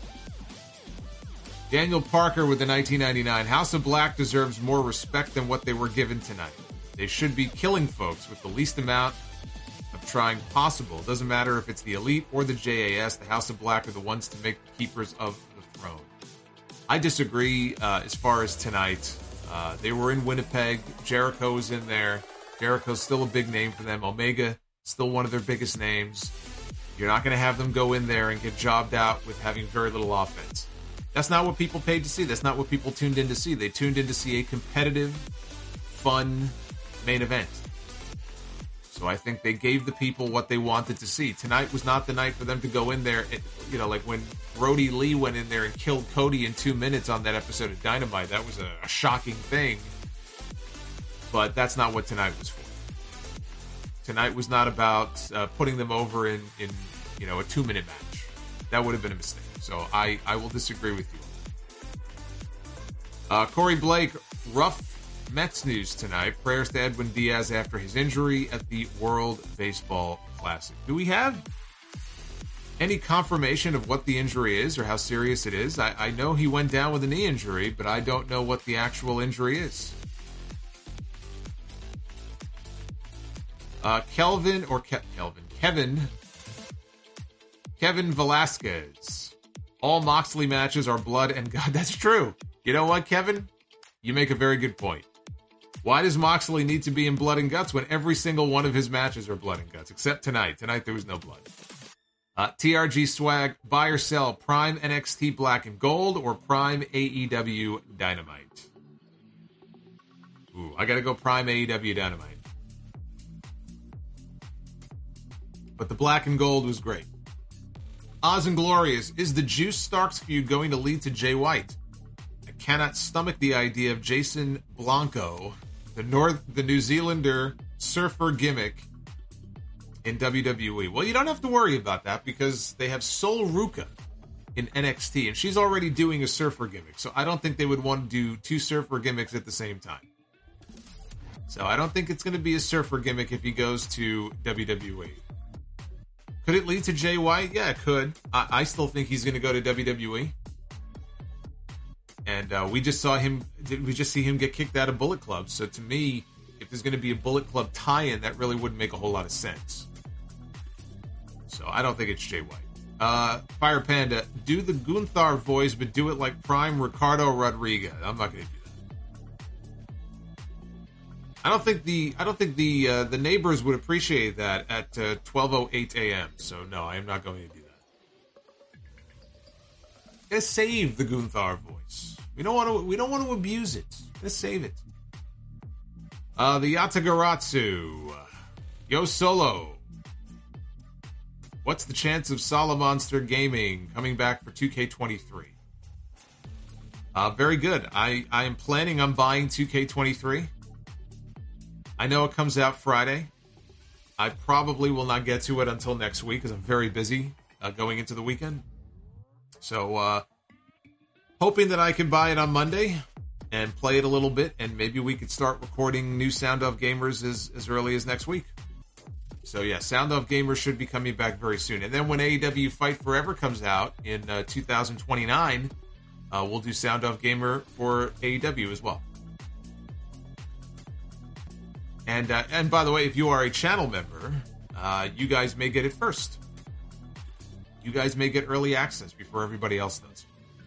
Daniel Parker with the nineteen ninety-nine. House of Black deserves more respect than what they were given tonight. They should be killing folks with the least amount of trying possible. It doesn't matter if it's the Elite or the J A S. The House of Black are the ones to make the keepers of the throne. I disagree uh, as far as tonight. Uh, they were in Winnipeg. Jericho was in there. Jericho's still a big name for them. Omega, still one of their biggest names. You're not going to have them go in there and get jobbed out with having very little offense. That's not what people paid to see. That's not what people tuned in to see. They tuned in to see a competitive, fun main event. So I think they gave the people what they wanted to see. Tonight was not the night for them to go in there. And, you know, like when Brody Lee went in there and killed Cody in two minutes on that episode of Dynamite. That was a, a shocking thing. But that's not what tonight was for. Tonight was not about uh, putting them over in, in, you know, a two-minute match. That would have been a mistake. So I, I will disagree with you. Uh, Corey Blake, rough Mets news tonight. Prayers to Edwin Diaz after his injury at the World Baseball Classic. Do we have any confirmation of what the injury is or how serious it is? I, I know he went down with a knee injury, but I don't know what the actual injury is. Uh, Kelvin, or Ke- Kelvin, Kevin, Kevin Velasquez. All Moxley matches are blood and God. That's true. You know what, Kevin? You make a very good point. Why does Moxley need to be in blood and guts when every single one of his matches are blood and guts? Except tonight. Tonight there was no blood. Uh, T R G Swag, buy or sell Prime N X T Black and Gold or Prime A E W Dynamite? Ooh, I gotta go Prime A E W Dynamite. But the Black and Gold was great. Oz and Glorious, is the Juice Starks feud going to lead to Jay White? I cannot stomach the idea of Jason Blanco, the North, the New Zealander surfer gimmick in W W E. Well, you don't have to worry about that because they have Sol Ruca in N X T, and she's already doing a surfer gimmick. So I don't think they would want to do two surfer gimmicks at the same time. So I don't think it's going to be a surfer gimmick if he goes to W W E. Could it lead to Jay White? Yeah, it could. I, I still think he's going to go to W W E. And uh, we just saw him, did we just see him get kicked out of Bullet Club? So to me, if there's going to be a Bullet Club tie-in, that really wouldn't make a whole lot of sense. So I don't think it's Jay White. Uh, Fire Panda, do the Gunther voice, but do it like Prime Ricardo Rodriguez. I'm not going to do that. I don't think the I don't think the uh, the neighbors would appreciate that at uh, twelve oh eight a.m. So no, I am not going to do that. Let's save the Gunther voice. We don't want to. We don't want to abuse it. Let's save it. Uh, the Yatagaratsu, Yo Solo. What's the chance of Solomonster Gaming coming back for two K twenty-three? Uh, very good. I I am planning on buying two K twenty-three. I know it comes out Friday. I probably will not get to it until next week because I'm very busy uh, going into the weekend. So, uh, hoping that I can buy it on Monday and play it a little bit, and maybe we could start recording new Sound Off Gamers as, as early as next week. So yeah, Sound Off Gamers should be coming back very soon. And then when A E W Fight Forever comes out in uh, two thousand twenty-nine, uh, we'll do Sound Off Gamer for A E W as well. And uh, and by the way, if you are a channel member, uh, you guys may get it first. You guys may get early access before everybody else does.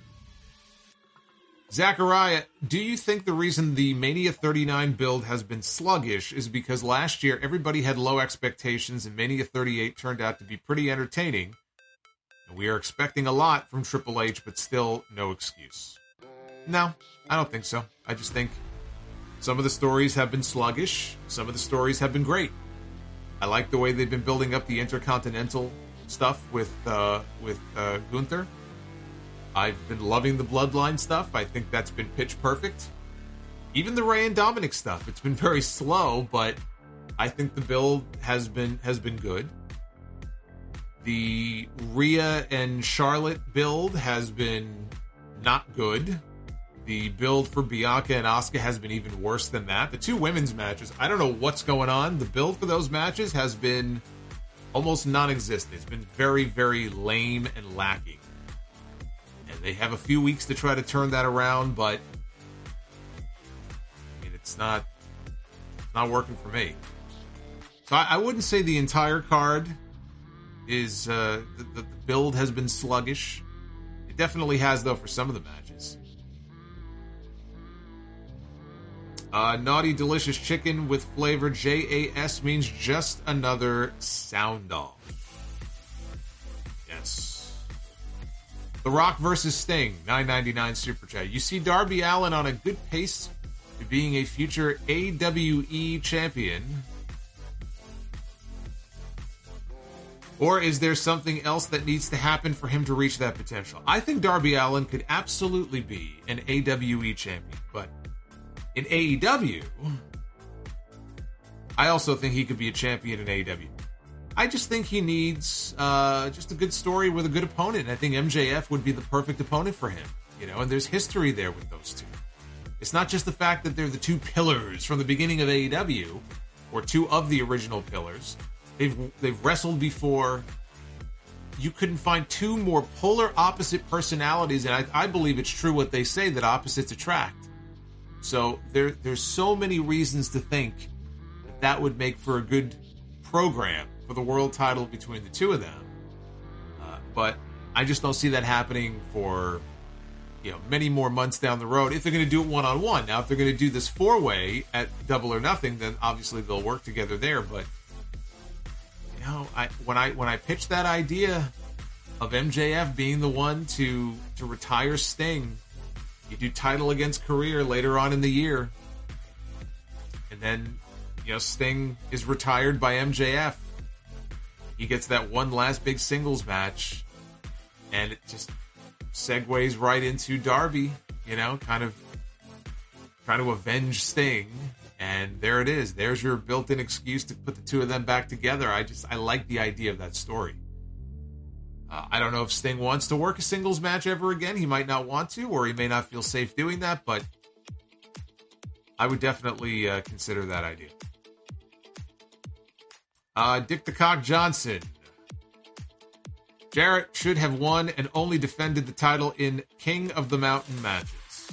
Zachariah, do you think the reason the Mania thirty-nine build has been sluggish is because last year everybody had low expectations and Mania thirty-eight turned out to be pretty entertaining? And we are expecting a lot from Triple H, but still no excuse. No, I don't think so. I just think some of the stories have been sluggish. Some of the stories have been great. I like the way they've been building up the Intercontinental stuff with uh, with uh, Gunther. I've been loving the Bloodline stuff. I think that's been pitch perfect. Even the Rey and Dominic stuff. It's been very slow, but I think the build has been has been good. The Rhea and Charlotte build has been not good. The build for Bianca and Asuka has been even worse than that. The two women's matches, I don't know what's going on. The build for those matches has been almost non-existent. It's been very, very lame and lacking. And they have a few weeks to try to turn that around, but I mean, it's not not working for me. So I, I wouldn't say the entire card is uh, the, the build has been sluggish. It definitely has, though, for some of the matches. Uh, Naughty Delicious Chicken with flavor J A S means just another sound off. Yes. The Rock versus Sting, nine ninety-nine Super Chat. You see Darby Allin on a good pace to being a future A W E champion? Or is there something else that needs to happen for him to reach that potential? I think Darby Allin could absolutely be an A W E champion, but in A E W, I also think he could be a champion in A E W. I just think he needs uh, just a good story with a good opponent. I think M J F would be the perfect opponent for him, you know, and there's history there with those two. It's not just the fact that they're the two pillars from the beginning of A E W, or two of the original pillars. They've they've wrestled before. You couldn't find two more polar opposite personalities, and I, I believe it's true what they say, that opposites attract. So there there's so many reasons to think that that would make for a good program for the world title between the two of them. Uh, but I just don't see that happening for, you know, many more months down the road if they're going to do it one-on-one. Now, if they're going to do this four-way at Double or Nothing, then obviously they'll work together there. But, you know, I when I when I pitched that idea of M J F being the one to to retire Sting, you do title against career later on in the year, and then, you know, Sting is retired by M J F. He gets that one last big singles match, and it just segues right into Darby, you know, kind of trying to avenge Sting. And there it is. There's your built-in excuse to put the two of them back together. I just, I like the idea of that story. Uh, I don't know if Sting wants to work a singles match ever again. He might not want to, or he may not feel safe doing that, but I would definitely uh, consider that idea. Uh, Dick the Cock Johnson. Jarrett should have won and only defended the title in King of the Mountain matches.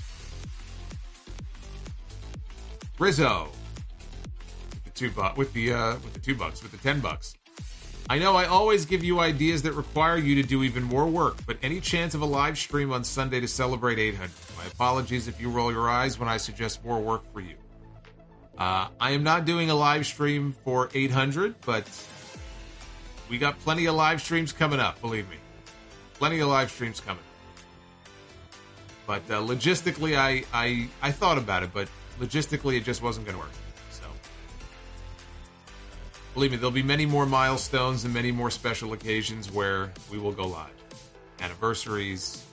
Rizzo. With the two bucks, with the uh, with the two bucks, with the ten bucks. I know I always give you ideas that require you to do even more work, but any chance of a live stream on Sunday to celebrate eight hundred? My apologies if you roll your eyes when I suggest more work for you. Uh, I am not doing a live stream for eight hundred, but we got plenty of live streams coming up, believe me. Plenty of live streams coming. But uh, logistically, I, I I thought about it, but logistically, it just wasn't going to work. So, believe me, there'll be many more milestones and many more special occasions where we will go live. Anniversaries.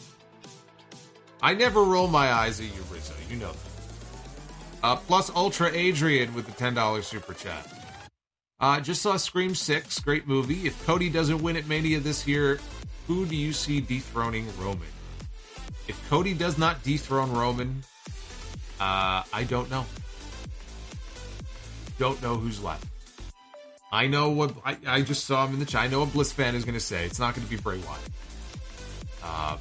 I never roll my eyes at you, Rizzo. You know that. Uh, plus Ultra Adrian with the ten dollars super chat. Uh, just saw Scream six. Great movie. If Cody doesn't win at Mania this year, who do you see dethroning Roman? If Cody does not dethrone Roman, uh, I don't know. Don't know who's left. I know what I, I just saw him in the chat. I know what Bliss fan is going to say. It's not going to be Bray Wyatt. Uh,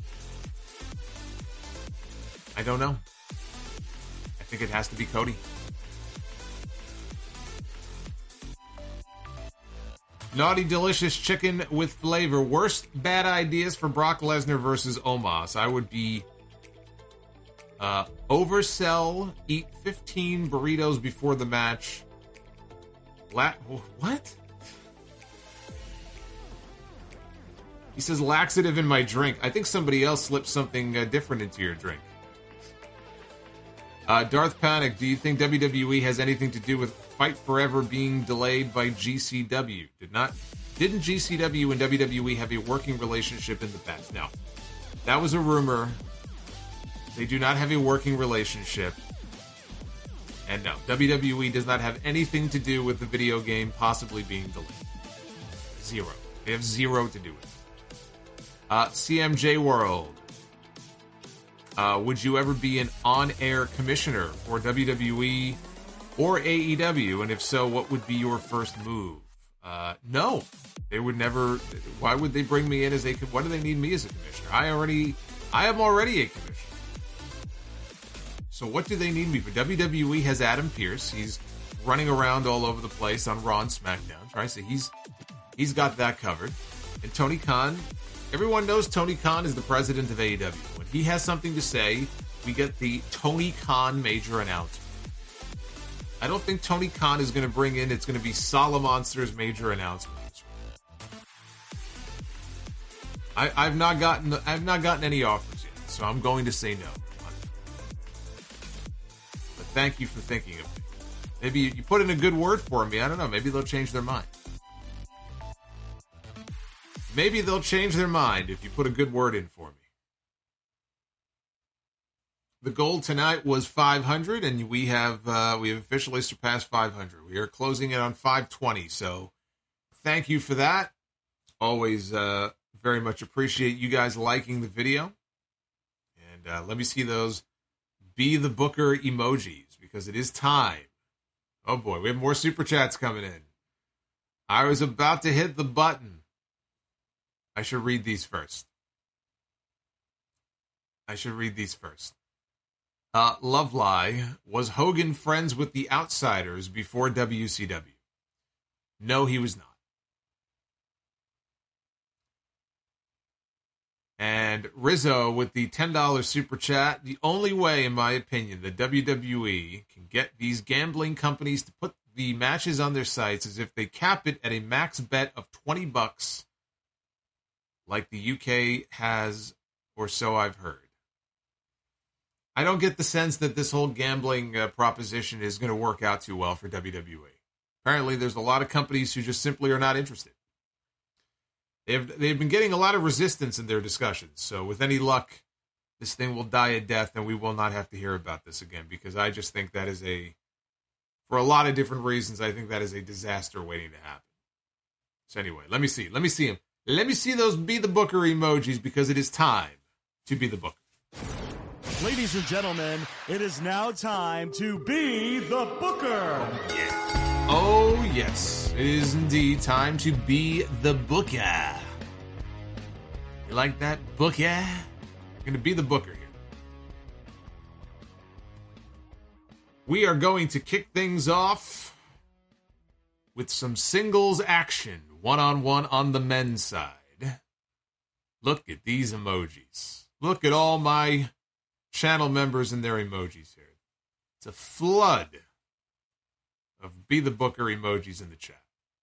I don't know. I think it has to be Cody. Naughty Delicious Chicken with Flavor. Worst bad ideas for Brock Lesnar versus Omos. I would be uh, oversell, eat fifteen burritos before the match. La- what? He says laxative in my drink. I think somebody else slipped something uh, different into your drink. Uh, Darth Panic, do you think W W E has anything to do with Fight Forever being delayed by G C W? Did not, didn't G C W and W W E have a working relationship in the past? No. That was a rumor. They do not have a working relationship. And no, W W E does not have anything to do with the video game possibly being delayed. Zero. They have zero to do with it. Uh, C M J World. Uh, would you ever be an on-air commissioner for W W E or A E W? And if so, what would be your first move? Uh, no. They would never... Why would they bring me in as a... Why do they need me as a commissioner? I already... I am already a commissioner. So what do they need me for? W W E has Adam Pearce. He's running around all over the place on Raw and SmackDown. Right? So he's he's got that covered. And Tony Khan, everyone knows Tony Khan is the president of A E W. When he has something to say, we get the Tony Khan major announcement. I don't think Tony Khan is going to bring in, it's going to be Sala Monster's major announcement. I, I've not gotten I've not gotten any offers yet, so I'm going to say no. But thank you for thinking of me. Maybe you put in a good word for me. I don't know. Maybe they'll change their mind. Maybe they'll change their mind if you put a good word in for me. The goal tonight was five hundred, and we have uh, we have officially surpassed five hundred. We are closing it on five twenty, so thank you for that. Always uh, very much appreciate you guys liking the video. And uh, let me see those Be the Booker emojis, because it is time. Oh boy, we have more super chats coming in. I was about to hit the button. I should read these first. I should read these first. Uh, Love Lie, was Hogan friends with the Outsiders before W C W? No, he was not. And Rizzo with the ten dollars super chat. The only way, in my opinion, that W W E can get these gambling companies to put the matches on their sites is if they cap it at a max bet of twenty bucks, like the U K has, or so I've heard. I don't get the sense that this whole gambling uh, proposition is going to work out too well for W W E. Apparently, there's a lot of companies who just simply are not interested. They've, they've been getting a lot of resistance in their discussions. So with any luck, this thing will die a death and we will not have to hear about this again, because I just think that is a, for a lot of different reasons, I think that is a disaster waiting to happen. So anyway, let me see. Let me see him. Let me see those Be the Booker emojis, because it is time to be the Booker. Ladies and gentlemen, it is now time to be the Booker. Yeah. Oh, yes. It is indeed time to be the Booker. You like that, Booker? I'm going to be the Booker here. We are going to kick things off with some singles action, one-on-one on the men's side. Look at these emojis. Look at all my channel members and their emojis here. It's a flood of Be the Booker emojis in the chat.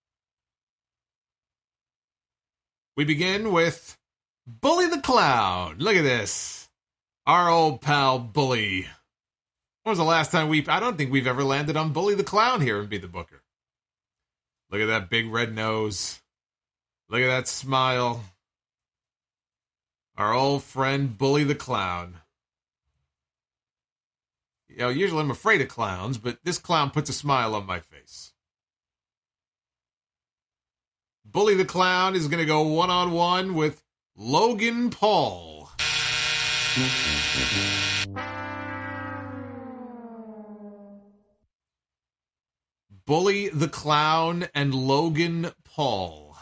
We begin with Bully the Clown. Look at this. Our old pal Bully. When was the last time we... I don't think we've ever landed on Bully the Clown here in Be the Booker. Look at that big red nose. Look at that smile. Our old friend Bully the Clown. You know, usually I'm afraid of clowns, but this clown puts a smile on my face. Bully the Clown is going to go one-on-one with Logan Paul. Bully the Clown and Logan Paul.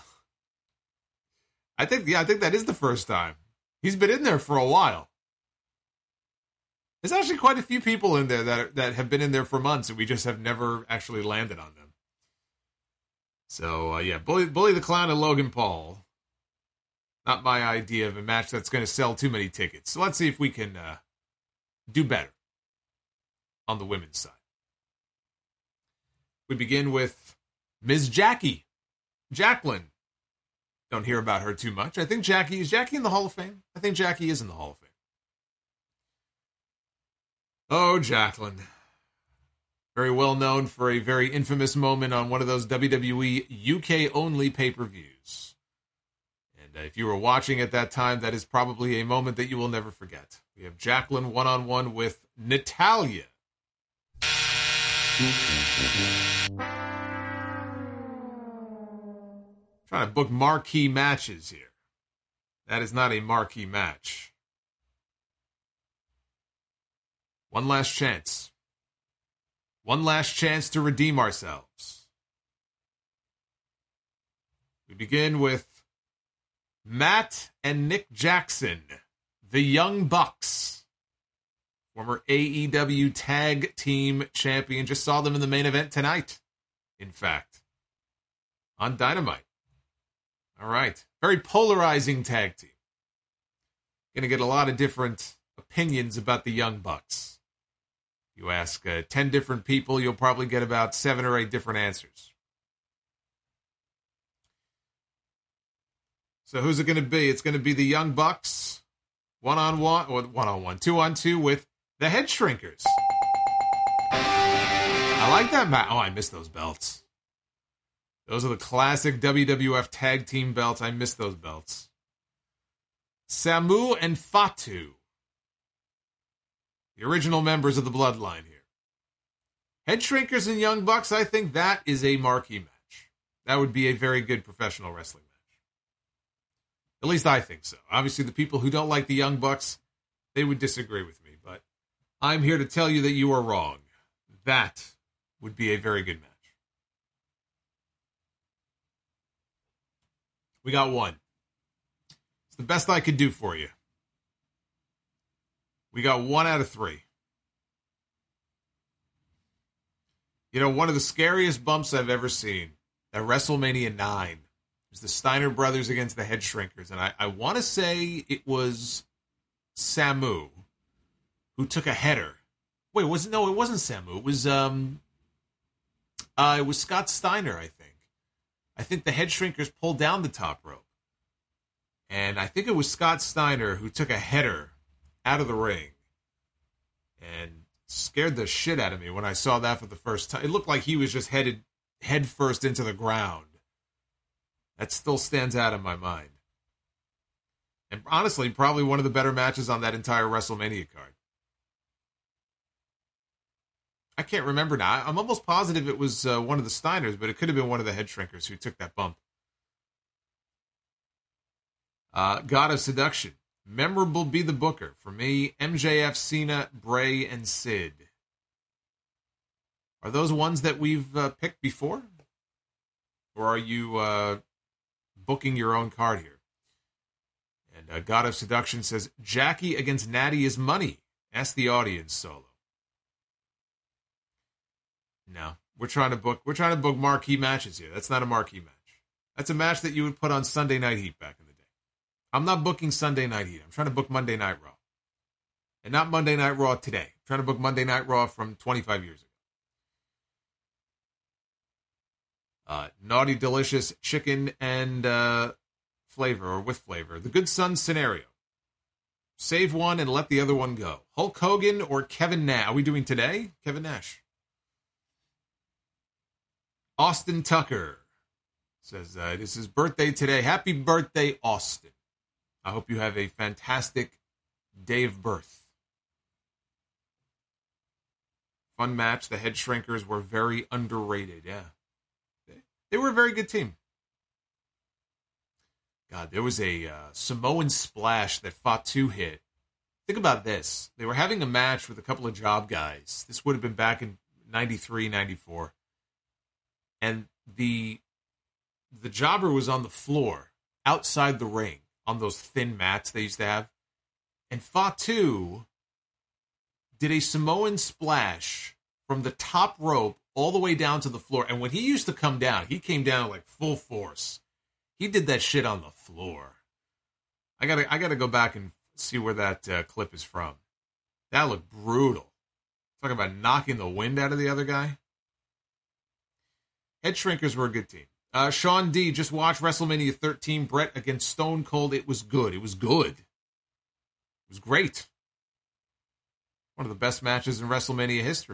I think, yeah, I think that is the first time. He's been in there for a while. There's actually quite a few people in there that are, that have been in there for months, and we just have never actually landed on them. So, uh, yeah, Bully, Bully the Clown and Logan Paul. Not my idea of a match that's going to sell too many tickets. So let's see if we can uh, do better on the women's side. We begin with Miz Jackie. Jacqueline. Don't hear about her too much. I think Jackie, is Jackie in the Hall of Fame? I think Jackie is in the Hall of Fame. Oh, Jacqueline. Very well known for a very infamous moment on one of those W W E U K-only pay-per-views. And uh, if you were watching at that time, that is probably a moment that you will never forget. We have Jacqueline one-on-one with Natalya. Trying to book marquee matches here. That is not a marquee match. One last chance. One last chance to redeem ourselves. We begin with Matt and Nick Jackson, the Young Bucks. Former A E W Tag Team Champion. Just saw them in the main event tonight, in fact, on Dynamite. All right. Very polarizing tag team. Going to get a lot of different opinions about the Young Bucks. You ask uh, ten different people, you'll probably get about seven or eight different answers. So who's it going to be? It's going to be the Young Bucks, one-on-one, or one-on-one, two-on-two with the Head Shrinkers. I like that match. Oh, I miss those belts. Those are the classic W W F tag team belts. I miss those belts. Samu and Fatu. The original members of the Bloodline here. Head Shrinkers and Young Bucks, I think that is a marquee match. That would be a very good professional wrestling match. At least I think so. Obviously, the people who don't like the Young Bucks, they would disagree with me. But I'm here to tell you that you are wrong. That would be a very good match. We got one. It's the best I could do for you. We got one out of three. You know, one of the scariest bumps I've ever seen at WrestleMania nine was the Steiner brothers against the Head Shrinkers. And I, I want to say it was Samu who took a header. Wait, was it? No, it wasn't Samu. It was, um, uh, it was Scott Steiner, I think. I think the Head Shrinkers pulled down the top rope. And I think it was Scott Steiner who took a header out of the ring and scared the shit out of me when I saw that for the first time. It looked like he was just headed head first into the ground. That still stands out in my mind. And honestly, probably one of the better matches on that entire WrestleMania card. I can't remember now. I'm almost positive it was uh, one of the Steiners, but it could have been one of the Head Shrinkers who took that bump. Uh, God of Seduction. Memorable be the booker. For me, M J F, Cena, Bray, and Sid. Are those ones that we've uh, picked before? Or are you uh, booking your own card here? And uh, God of Seduction says, Jackie against Natty is money. Ask the audience, Solo. No, we're trying to book. We're trying to book marquee matches here. That's not a marquee match. That's a match that you would put on Sunday Night Heat back in the day. I'm not booking Sunday Night Heat. I'm trying to book Monday Night Raw, and not Monday Night Raw today. I'm trying to book Monday Night Raw from twenty-five years ago. Uh, Naughty Delicious Chicken and uh, Flavor, or with flavor. The Good Son Scenario. Save one and let the other one go. Hulk Hogan or Kevin Nash? Are we doing today? Kevin Nash. Austin Tucker says, uh, it is his birthday today. Happy birthday, Austin. I hope you have a fantastic day of birth. Fun match. The Head Shrinkers were very underrated. Yeah. They, they were a very good team. God, there was a uh, Samoan splash that Fatu hit. I think about this. They were having a match with a couple of job guys. This would have been back in ninety-three, ninety-four. And the the jobber was on the floor outside the ring on those thin mats they used to have. And Fatu did a Samoan splash from the top rope all the way down to the floor. And when he used to come down, he came down like full force. He did that shit on the floor. I gotta, I gotta go back and see where that uh, clip is from. That looked brutal. Talking about knocking the wind out of the other guy. Head Shrinkers were a good team. Uh, Sean D, just watched WrestleMania thirteen, Brett against Stone Cold. It was good. It was good. It was great. One of the best matches in WrestleMania history.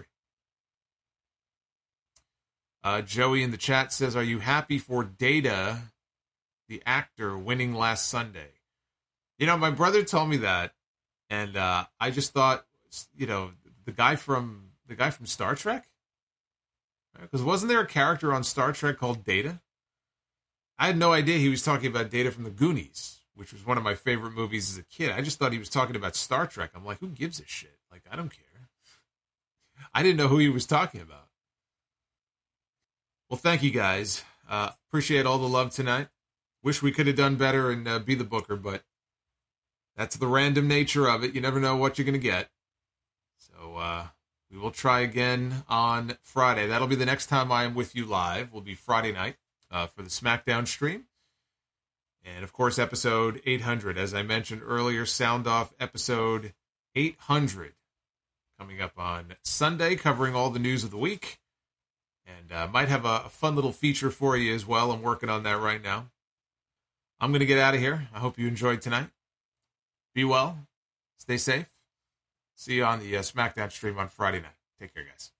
Uh, Joey in the chat says, are you happy for Data, the actor, winning last Sunday? You know, my brother told me that, and uh, I just thought, you know, the guy from the guy from Star Trek? Because wasn't there a character on Star Trek called Data? I had no idea he was talking about Data from the Goonies, which was one of my favorite movies as a kid. I just thought he was talking about Star Trek. I'm like, who gives a shit? Like, I don't care. I didn't know who he was talking about. Well, thank you guys. Uh, appreciate all the love tonight. Wish we could have done better and uh, be the booker, but that's the random nature of it. You never know what you're going to get. So uh, we will try again on Friday. That'll be the next time I am with you live. Will be Friday night uh, for the SmackDown stream. And, of course, episode eight hundred. As I mentioned earlier, Sound Off episode eight hundred coming up on Sunday, covering all the news of the week. And uh, might have a, a fun little feature for you as well. I'm working on that right now. I'm going to get out of here. I hope you enjoyed tonight. Be well. Stay safe. See you on the uh, SmackDown stream on Friday night. Take care, guys.